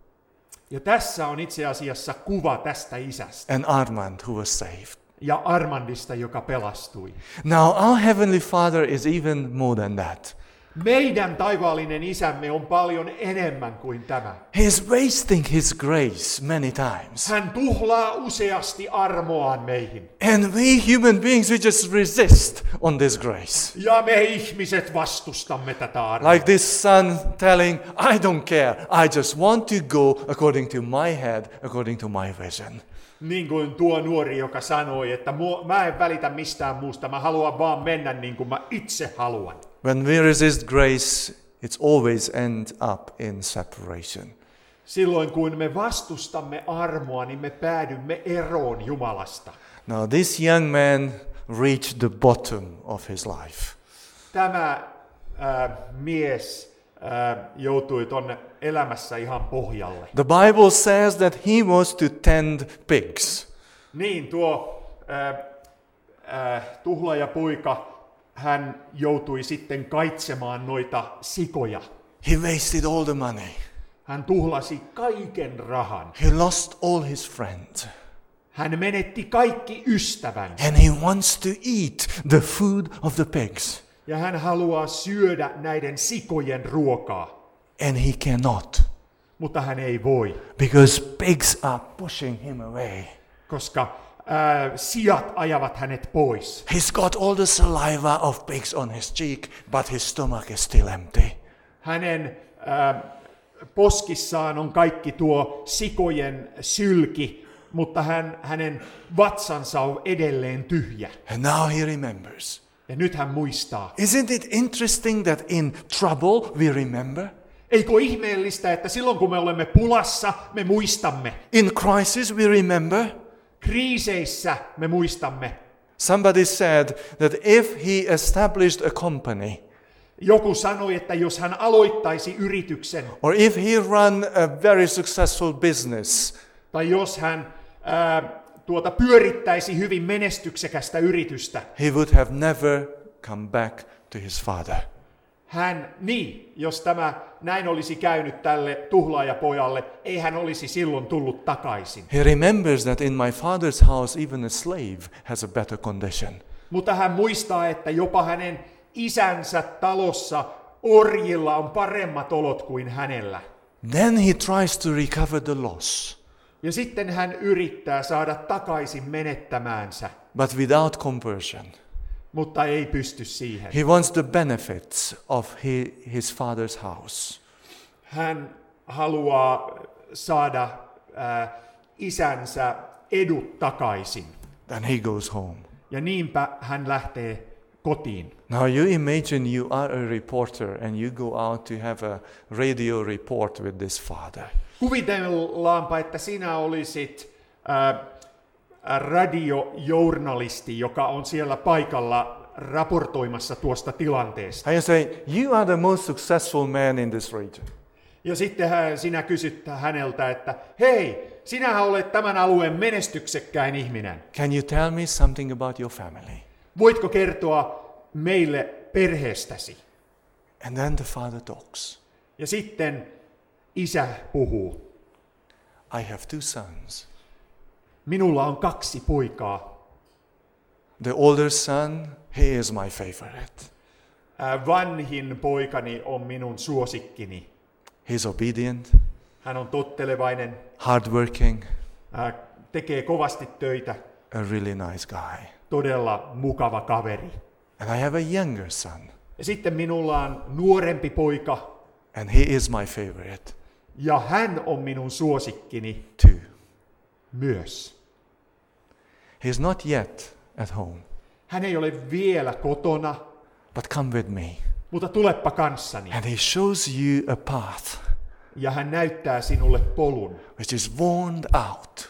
Ja tässä on itse asiassa kuva tästä isästä and Armand who was saved. ja Armandista, joka pelastui. Now, our Heavenly Father is even more than that. Meidän taivaallinen isämme on paljon enemmän kuin tämä. He is wasting His grace many times. Hän tuhlaa useasti armoaan meihin. And we human beings, we just resist on this grace. Ja me ihmiset vastustamme tätä armoa. Like this son telling, "I don't care. I just want to go according to my head, according to my vision." Niin kuin tuo nuori, joka sanoi, että mä en välitä mistään muusta, mä haluan vaan mennä niin kuin mä itse haluan. When we resist grace, it's always end up in separation. Silloin kun me vastustamme armoa, niin me päädymme eroon Jumalasta. Now this young man reached the bottom of his life. Tämä mies joutui tonne elämässä ihan pohjalle. The Bible says that he was to tend pigs. Niin, tuo tuhlaajapoika, hän joutui sitten kaitsemaan noita sikoja. He wasted all the money. Hän tuhlasi kaiken rahan. He lost all his friends. Hän menetti kaikki ystävän. And he wants to eat the food of the pigs. Ja hän haluaa syödä näiden sikojen ruokaa. And he cannot. Mutta hän ei voi. Because pigs are pushing him away. Koska siat ajavat hänet pois. He's got all the saliva of pigs on his cheek, but his stomach is still empty. Hänen poskissaan on kaikki tuo sikojen sylki, mutta hänen vatsansa on edelleen tyhjä. And now he remembers. Ja nyt hän muistaa. Isn't it interesting that in trouble we remember? Eikö ihmeellistä, että silloin kun me olemme pulassa, me muistamme. In crisis we remember. Kriiseissä me muistamme. Somebody said that if he established a company, joku sanoi, että jos hän aloittaisi yrityksen, or if he run a very successful business, tai jos hän pyörittäisi hyvin menestyksekästä yritystä, he would have never come back to his father. Jos tämä näin olisi käynyt tälle tuhlaajapojalle, ei hän olisi silloin tullut takaisin. He remembers that in my father's house even a slave has a better condition. Mutta hän muistaa, että jopa hänen isänsä talossa orjilla on paremmat olot kuin hänellä. Then he tries to recover the loss. Ja sitten hän yrittää saada takaisin menettämäänsä. But without conversion. Mutta ei pysty siihen. He wants the benefits of his father's house. Hän haluaa saada isänsä edut takaisin. Then he goes home. Ja niinpä hän lähtee kotiin. Now you imagine you are a reporter and you go out to have a radio report with this father. Kuvitellaanpa, että sinä olisit radiojournalisti, joka on siellä paikalla raportoimassa tuosta tilanteesta. And you say, you are the most successful man in this region. Ja sitten sinä kysyt häneltä, että hei, sinähän olet tämän alueen menestyksekkäin ihminen. Can you tell me something about your family? Voitko kertoa meille perheestäsi? And then the father talks. Ja sitten isä puhuu. I have 2 sons. Minulla on 2 poikaa. The older son, he is my favorite. Vanhin poikani on minun suosikkini. He's obedient. Hän on tottelevainen. Hardworking. Tekee kovasti töitä. A really nice guy. Todella mukava kaveri. And I have a younger son. Ja sitten minulla on nuorempi poika. And he is my favorite. Ja hän on minun suosikkini too. Myös. He's not yet at home. Hän ei ole vielä kotona. But come with me. Mutta tuleppa kanssani. And he shows you a path. Ja hän näyttää sinulle polun. Which is worn out.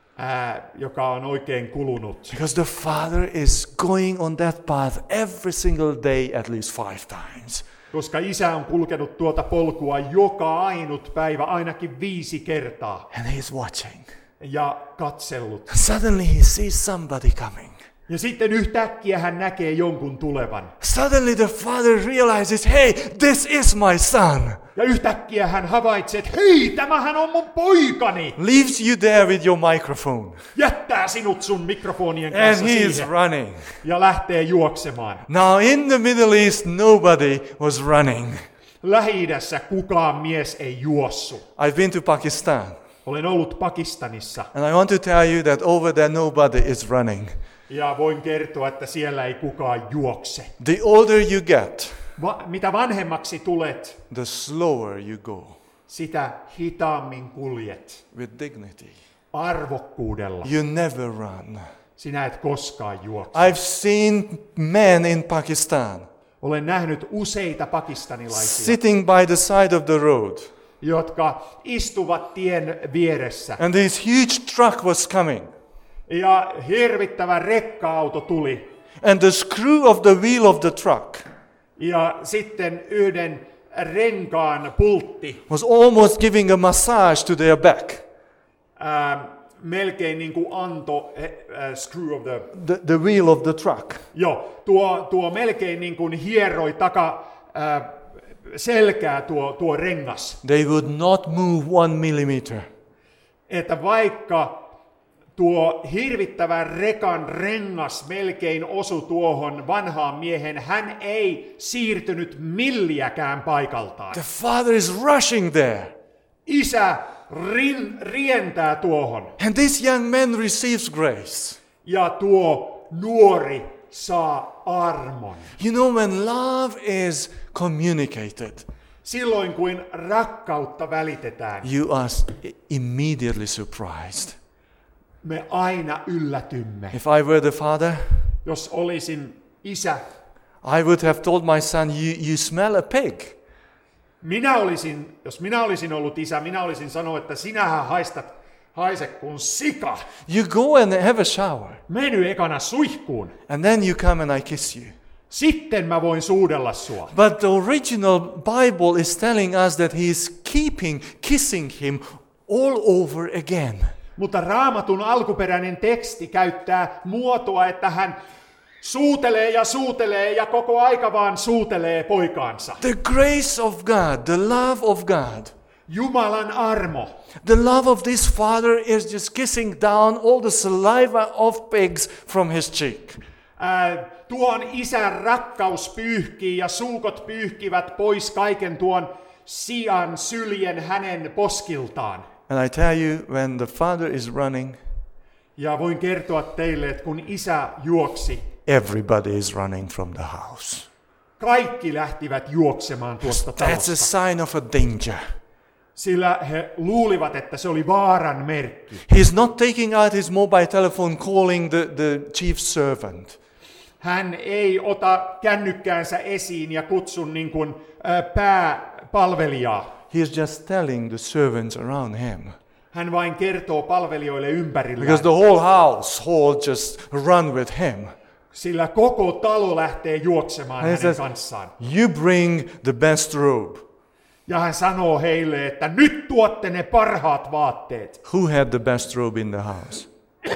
Joka on oikein kulunut. Because the father is going on that path every single day at least 5 times. Koska isä on kulkenut tuota polkua joka ainut päivä ainakin 5 kertaa. And he is watching. Ja katsellut. Suddenly he sees somebody coming. Ja sitten yhtäkkiä hän näkee jonkun tulevan. Suddenly the father realizes, hey, this is my son. Ja yhtäkkiä hän havaitsee, että hei, tämähän on mun poikani. Leaves you there with your microphone. Jättää sinut sun mikrofonien kanssa and he siihen. is running. Ja lähtee juoksemaan. Now in the Middle East nobody was running. Lähi-idässä kukaan mies ei juossut. I've been to Pakistan. Olen ollut Pakistanissa. And I want to tell you that over there nobody is running. Ja voin kertoa, että siellä ei kukaan juokse. The older you get, mitä vanhemmaksi tulet, the slower you go. Sitä hitaammin kuljet. With dignity. Arvokkuudella. You never run. Sinä et koskaan juokse. I've seen men in Pakistan. Olen nähnyt useita pakistanilaisia. Sitting by the side of the road. Jotka istuvat tien vieressä. And this huge truck was coming. Ja hirvittävä rekka-auto tuli. And the screw of the wheel of the truck. Ja sitten yhden renkaan pultti, was almost giving a massage to their back. melkein niin kuin antoi screw of The wheel of the truck. Joo, tuo melkein niin kuin hieroi selkää tuo rengas. They would not move 1 millimeter. Että vaikka tuo hirvittävä rekan rengas melkein osui tuohon vanhaan miehen, hän ei siirtynyt milliäkään paikaltaan. The father is rushing there. Isä rientää tuohon. And this young man receives grace. Ja tuo nuori saa armon. You know, when love is communicated, Silloin kun rakkautta välitetään, you are immediately surprised. me aina yllätymme. If I were the father, Jos olisin isä, I would have told my son, you smell a pig. jos minä olisin ollut isä, minä olisin sanonut, että sinähän haise kuin sika. You go and have a shower. Meny ekana suihkuun. And then you come and I kiss you. Sitten mä voin suudella sua. But the original Bible is telling us that he is kissing him all over again. Mutta Raamatun alkuperäinen teksti käyttää muotoa, että hän suutelee ja koko aika vaan suutelee poikaansa. The grace of God, the love of God, Jumalan armo. the love of this father is just kissing down all the saliva of pigs from his cheek. Tuon isän rakkaus pyyhkii ja suukot pyyhkivät pois kaiken tuon sian syljen hänen poskiltaan. And I tell you, when the father is running, Ja voin kertoa teille, että kun isä juoksi, everybody is running from the house. kaikki lähtivät juoksemaan tuosta That's a talosta. sign of a danger. Sillä he luulivat, että se oli vaaran merkki. He's not taking out his mobile telephone calling the chief servant. Hän ei ota kännykkäänsä esiin ja kutsu niin kuin pääpalvelijaa. He's just telling the servants around him. Hän vain kertoo palvelijoille ympärillään. Because the whole household just run with him. Sillä koko talo lähtee juoksemaan He hänen says, kanssaan. you bring the best robe. Ja hän sanoo heille, että nyt tuotte ne parhaat vaatteet. Who had the best robe in the house?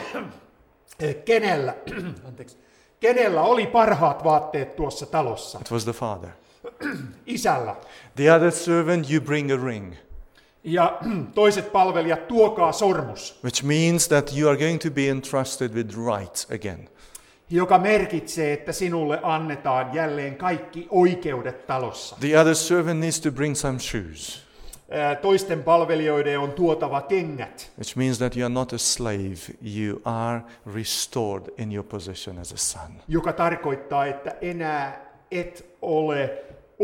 Kenellä oli parhaat vaatteet tuossa talossa? It was the father. Isällä. The other servant, you bring a ring. Ja toiset palvelijat, tuokaa sormus, Which means that you are going to be entrusted with rights again. joka merkitsee, että sinulle annetaan jälleen kaikki oikeudet talossa. The other servant needs to bring some shoes. Toisten palvelijoiden on tuotava kengät, Which means that you are not a slave, you are restored in your position as a son. joka tarkoittaa, että enää et ole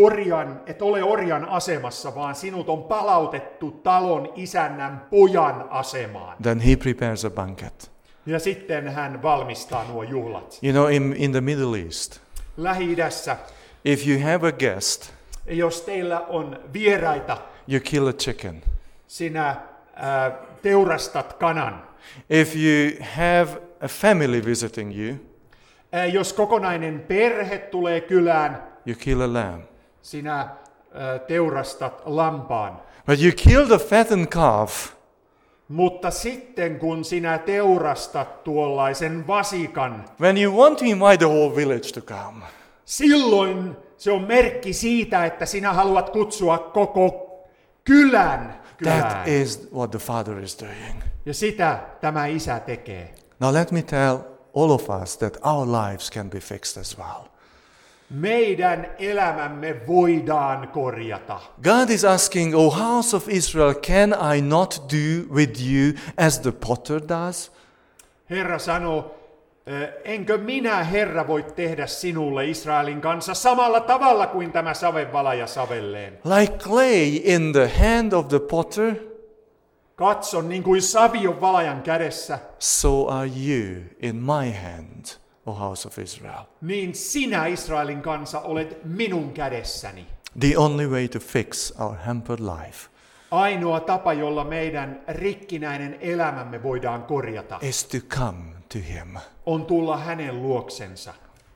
orjan asemassa, vaan sinut on palautettu talon isännän pojan asemaan. Then he prepares a banquet. Ja sitten hän valmistaa nuo juhlat. You know, in the Middle East, Lähi-idässä, if you have a guest, jos teillä on vieraita, you kill a chicken. sinä teurastat kanan. If you have a family visiting you, Jos kokonainen perhe tulee kylään, you kill a lamb. sinä teurastat lampaan. But you kill the fattened calf, Mutta sitten kun sinä teurastat tuollaisen vasikan, when you want to invite the whole village to come, silloin se on merkki siitä, että sinä haluat kutsua koko kylään. that is what the Father is doing. Ja sitä tämä isä tekee. Now let me tell all of us that our lives can be fixed as well. Meidän elämämme voidaan korjata. God is asking, O house of Israel, can I not do with you as the potter does? Herra sanoo, enkö minä, Herra, voi tehdä sinulle Israelin kanssa samalla tavalla kuin tämä savenvalaja savelleen. Like clay in the hand of the potter, Katso, niin kuin savi on valajan kädessä, so are you in my hand, O house of Israel. niin sinä, Israelin kansa, olet minun kädessäni. The only way to fix our hampered life Ainoa tapa, jolla meidän rikkinäinen elämämme voidaan korjata, is to come to Him. on tulla hänen luoksensa.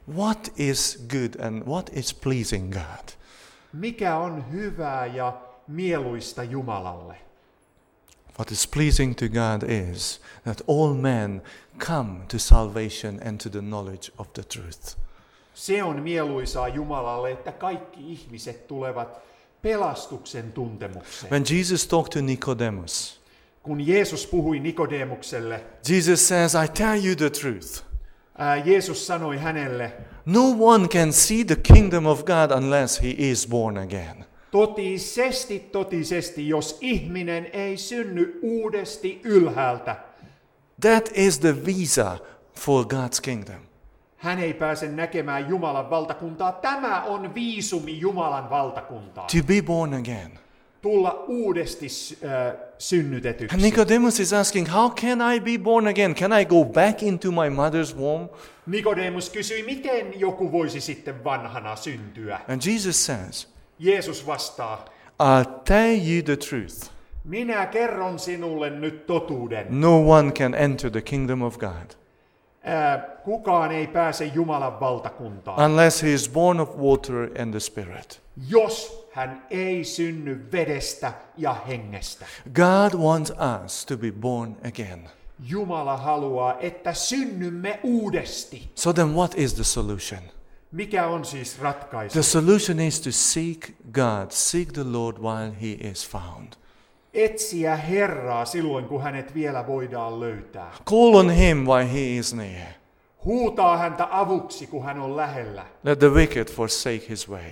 what is good and what is pleasing God. Mikä on hyvää ja mieluista Jumalalle? What is pleasing to God is that all men come to salvation and to the knowledge of the truth. Se on mieluisaa Jumalalle, että kaikki ihmiset tulevat pelastuksen tuntemukseen. When Jesus talked to Nicodemus, Kun Jeesus puhui Nikodemukselle, Jesus says, I tell you the truth. Jeesus sanoi hänelle, No one can see the kingdom of God unless he is born again. totisesti, jos ihminen ei synny uudesti ylhäältä, That is the visa for God's kingdom. hän ei pääse näkemään Jumalan valtakuntaa. Tämä on viisumi Jumalan valtakuntaa. To be born again. Tulla uudesti synnytetyksi. And Nicodemus is asking, how can I be born again? Can I go back into my mother's womb? Nikodemus kysyi, miten joku voisi sitten vanhana syntyä. And Jesus says, Jeesus vastaa, I'll tell you the truth. minä kerron sinulle nyt totuuden. No one can enter the kingdom of God Kukaan ei pääse Jumalan valtakuntaan, unless he is born of water and the Spirit. jos hän ei synny vedestä ja hengestä. God wants us to be born again. Jumala haluaa, että synnymme uudesti. So then what is the solution? Mikä on siis ratkaisu? The solution is to seek God, seek the Lord while he is found. Etsiä Herraa silloin, kun hänet vielä voidaan löytää. Call on him while he is near. Huutaa häntä avuksi, kun hän on lähellä. Let the wicked forsake his way.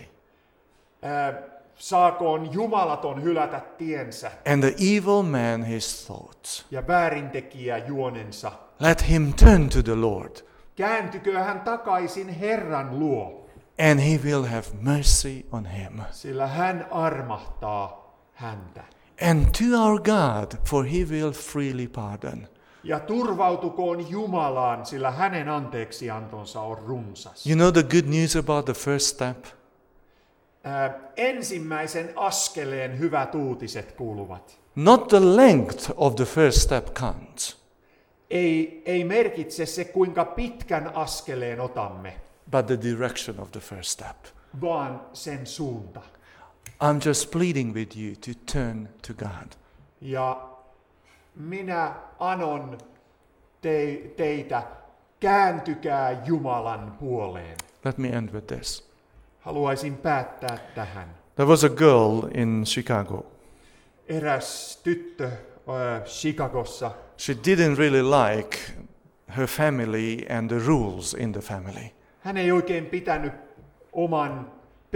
Saakoon jumalaton hylätä tiensä And the evil man his thoughts. ja väärintekijä juonensa. Let him turn to the Lord, Kääntykö hän takaisin Herran luo, and he will have mercy on him. sillä hän armahtaa häntä. And to our God, for he will freely pardon. Ja turvautukoon Jumalaan, sillä hänen anteeksiantonsa on runsas. You know the good news about the first step? Ensimmäisen askeleen hyvät uutiset kuuluvat. Not the length of the first step counts, Ei merkitse se, kuinka pitkän askeleen otamme, but the direction of the first step. vaan sen suunta. I'm just pleading with you to turn to God. Ja minä anon teitä, kääntykää Jumalan puoleen. Let me end with this. Haluaisin päättää tähän. There was a girl in Chicago. Eräs tyttö Chicagossa, She didn't really like her family and the rules in the family. hän ei oikein pitänyt oman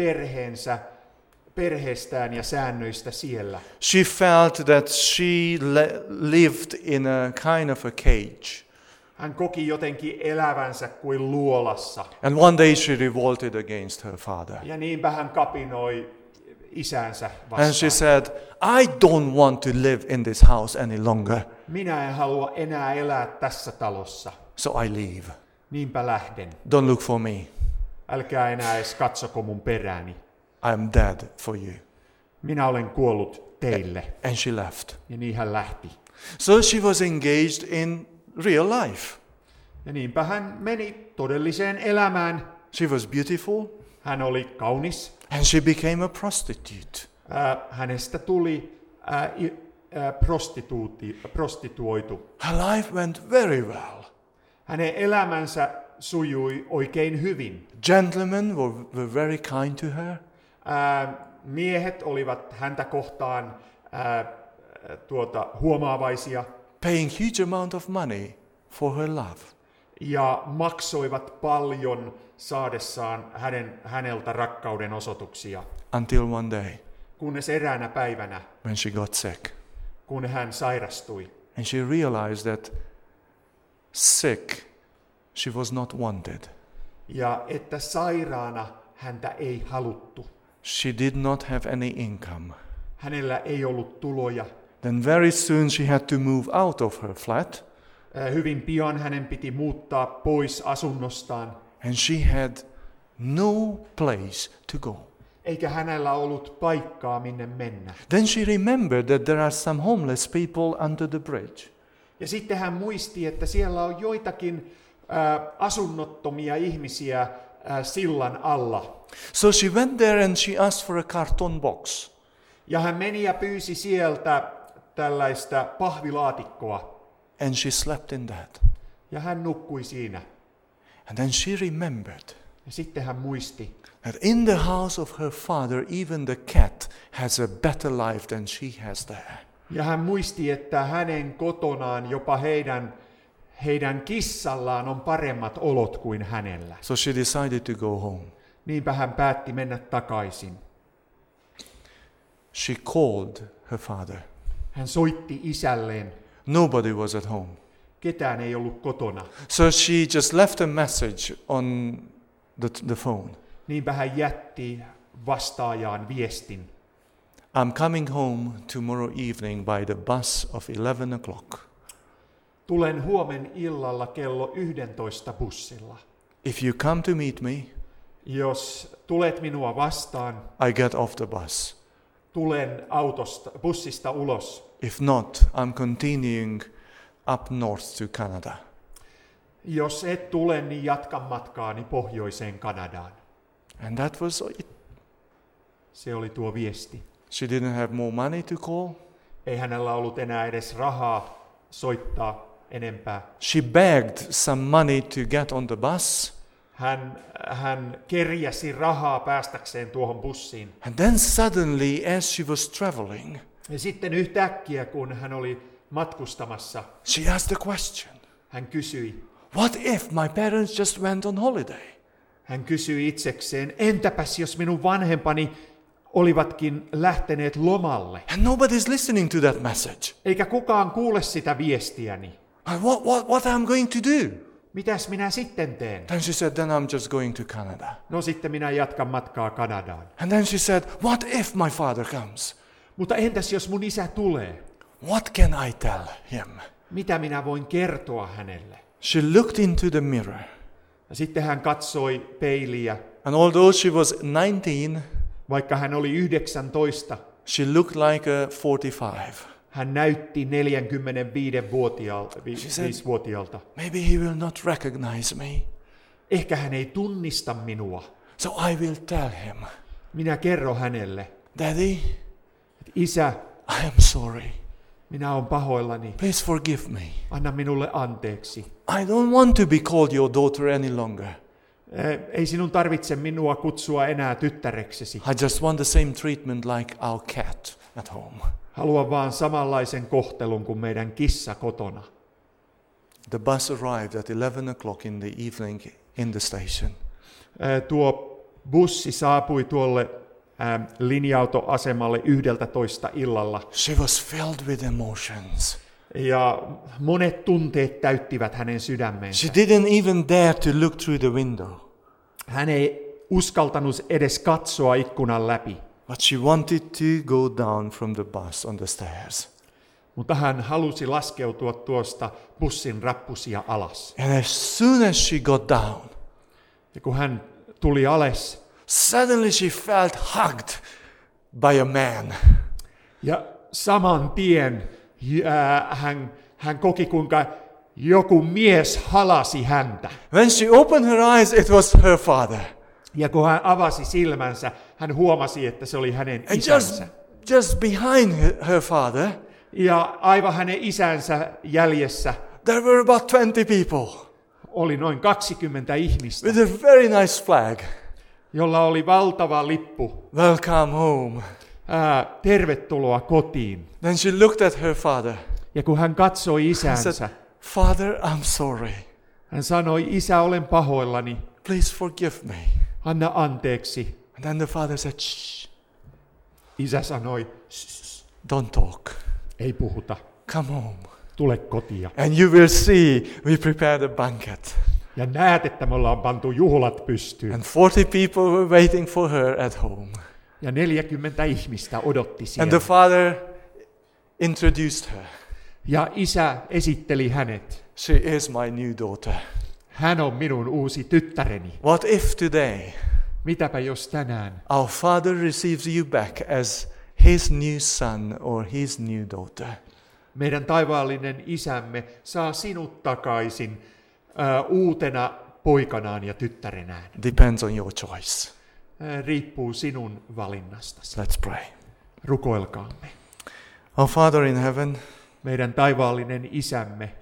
perheestään ja säännöistä siellä. She felt that she lived in a kind of a cage. Hän koki jotenkin elävänsä kuin luolassa. And one day she revolted against her father. Ja niinpä hän kapinoi isänsä vastaan. And she said, I don't want to live in this house any longer, Minä en halua enää elää tässä talossa. so I leave. Niinpä lähden. Don't look for me. Älkää enää edes katsoko mun perääni. I am dead for you. Minä olen kuollut teille. And she left. Ja niin hän lähti. So she was engaged in real life. Ja niinpä hän meni todelliseen elämään. She was beautiful, Hän oli kaunis. and she became a prostitute. Hänestä tuli prostituoitu. Her life went very well. Hänen elämänsä sujui oikein hyvin. Gentlemen were very kind to her. Miehet olivat häntä kohtaan huomaavaisia Paying huge amount of money for her love. ja maksoivat paljon saadessaan häneltä rakkauden osoituksia. Until one day, Kunnes eräänä päivänä, when she got sick. kun hän sairastui, And she realized that sick, she was not wanted. ja että sairaana häntä ei haluttu. She did not have any income. Hänellä ei ollut tuloja. Then very soon she had to move out of her flat, Hyvin pian hänen piti muuttaa pois asunnostaan, and she had no place to go. eikä hänellä ollut paikkaa minne mennä. Then she remembered that there are some homeless people under the bridge. Ja sitten hän muisti, että siellä on joitakin asunnottomia ihmisiä sillan alla. So she went there and she asked for a carton box. Ja hän meni ja pyysi sieltä tällaista pahvilaatikkoa. And she slept in that. Ja hän nukkui siinä. And then she remembered Ja sitten hän muisti, that in the house of her father, even the cat has a better life than she has there. ja hän muisti, että hänen kotonaan jopa heidän kissallaan on paremmat olot kuin hänellä. So she decided to go home. Niinpä hän päätti mennä takaisin. She called her father. Hän soitti isälleen. Nobody was at home. Ketään ei ollut kotona. So she just left a message on the phone. Niinpä hän jätti vastaajaan viestin. I'm coming home tomorrow evening by the bus of 11 o'clock. Tulen huomen illalla kello 11 bussilla. If you come to meet me, Jos tulet minua vastaan, I get off the bus. tulen bussista ulos. If not, I'm continuing up north to Canada. Jos et tule, niin jatkan matkaani pohjoiseen Kanadaan. And that was it. Se oli tuo viesti. She didn't have more money to call. Ei hänellä ollut enää edes rahaa soittaa enempää. She begged some money to get on the bus. Hän kerjäsi rahaa päästäkseen tuohon bussiin. And then suddenly, as she was traveling, Ja sitten yhtäkkiä, kun hän oli matkustamassa, she asked a question. hän kysyi. What if my parents just went on holiday? Hän kysyi itsekseen, entäpäs jos minun vanhempani olivatkin lähteneet lomalle, And nobody's listening to that message. eikä kukaan kuule sitä viestiäni. And what am I going to do? Mitäs minä sitten teen? Then she said, then I'm just going to Canada. No sitten minä jatkan matkaa Kanadaan. And then she said, what if my father comes? Mutta entäs jos mun isä tulee? What can I tell him? Mitä minä voin kertoa hänelle? She looked into the mirror. Ja sitten hän katsoi peiliä. And although she was 19, Vaikka hän oli 19, she looked like a 45. hän näytti 45-vuotiaalta. Maybe he will not recognize me. Ehkä hän ei tunnista minua. So I will tell him, Minä kerron hänelle, Daddy, isä, I am sorry. minä olen pahoillani. Please forgive me. Anna minulle anteeksi. I don't want to be called your daughter any longer. Ei sinun tarvitse minua kutsua enää tyttäreksesi. I just want the same treatment like our cat at home. Haluan vaan samanlaisen kohtelun kuin meidän kissa kotona. The bus arrived at 11 o'clock in the evening in the station. Tuo bussi saapui tuolle linja-autoasemalle 11 illalla. She was filled with emotions. Ja monet tunteet täyttivät hänen sydämensä. She didn't even dare to look through the window. Hän ei uskaltanut edes katsoa ikkunan läpi. But she wanted to go down from the bus on the stairs. Mutta hän halusi laskeutua tuosta bussin rappusia alas. And as soon as she got down, Ja kun hän tuli alas, suddenly she felt hugged by a man. ja saman tien hän koki, kuinka joku mies halasi häntä. When she opened her eyes, it was her father. Ja kun hän avasi silmänsä, hän huomasi, että se oli hänen And isänsä. just behind her father, Ja aivan hänen isänsä jäljessä there were about 20 people oli noin 20 ihmistä, with a very nice flag. jolla oli valtava lippu. Welcome home. Tervetuloa kotiin. Then she looked at her father Ja kun hän katsoi and isänsä, said, Father, I'm sorry. hän sanoi, isä, olen pahoillani, Please forgive me. anna anteeksi. And then the father said, shh, Isä sanoi, don't talk. ei puhuta, Come home. tule kotiin. And you will see we prepared a banquet. Ja näet, että me ollaan pantu juhlat pystyyn. And 40 people were waiting for her at home. Ja 40 ihmistä odotti And siellä. the father introduced her. Ja isä esitteli hänet. She is my new daughter. Hän on minun uusi tyttäreni. What if today Mitäpä jos tänään our father receives you back as his new son or his new daughter? meidän taivaallinen isämme saa sinut takaisin uutena poikanaan ja tyttärenään. Depends on your choice. Riippuu sinun valinnastasi. Let's pray. Rukoilkaamme. Our Father in heaven, Meidän taivaallinen Isämme,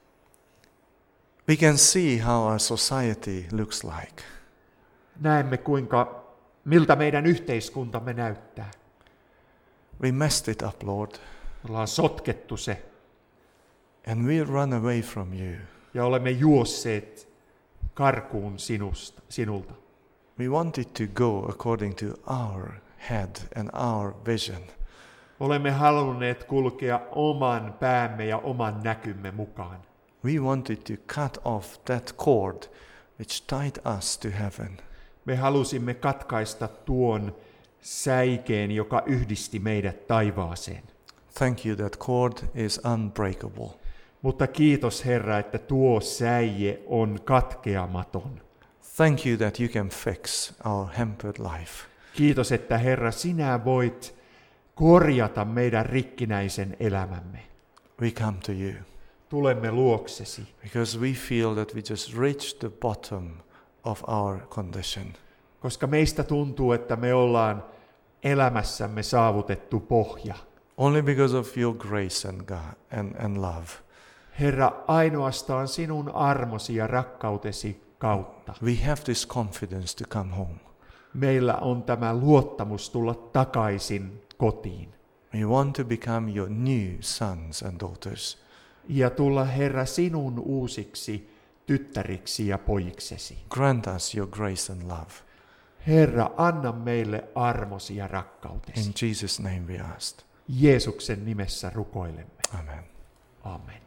we can see how our society looks like. näemme miltä meidän yhteiskuntamme näyttää. We messed it up, Lord, Ollaan sotkettu se and we run away from you. ja olemme juosseet karkuun sinulta. We wanted to go according to our head and our vision. Olemme halunneet kulkea oman päämme ja oman näkymme mukaan. We wanted to cut off that cord which tied us to heaven. Me halusimme katkaista tuon säikeen, joka yhdisti meidät taivaaseen. Thank you that cord is unbreakable. Mutta kiitos Herra, että tuo säie on katkeamaton. Thank you that you can fix our hampered life. Kiitos, että Herra, sinä voit korjata meidän rikkinäisen elämämme. We come to you Tulemme luoksesi, because we feel that we just reached the bottom of our condition. koska meistä tuntuu, että me ollaan elämässämme saavutettu pohja. Only because of your grace and love. Herra, ainoastaan sinun armosi ja rakkautesi kautta. We have this confidence to come home. Meillä on tämä luottamus tulla takaisin kotiin. We want to become your new sons and daughters. Ja tulla, Herra, sinun uusiksi tyttäriksi ja pojiksesi. Grant us your grace and love. Herra, anna meille armosi ja rakkautesi. In Jesus' name we ask. Jeesuksen nimessä rukoilemme. Amen. Amen.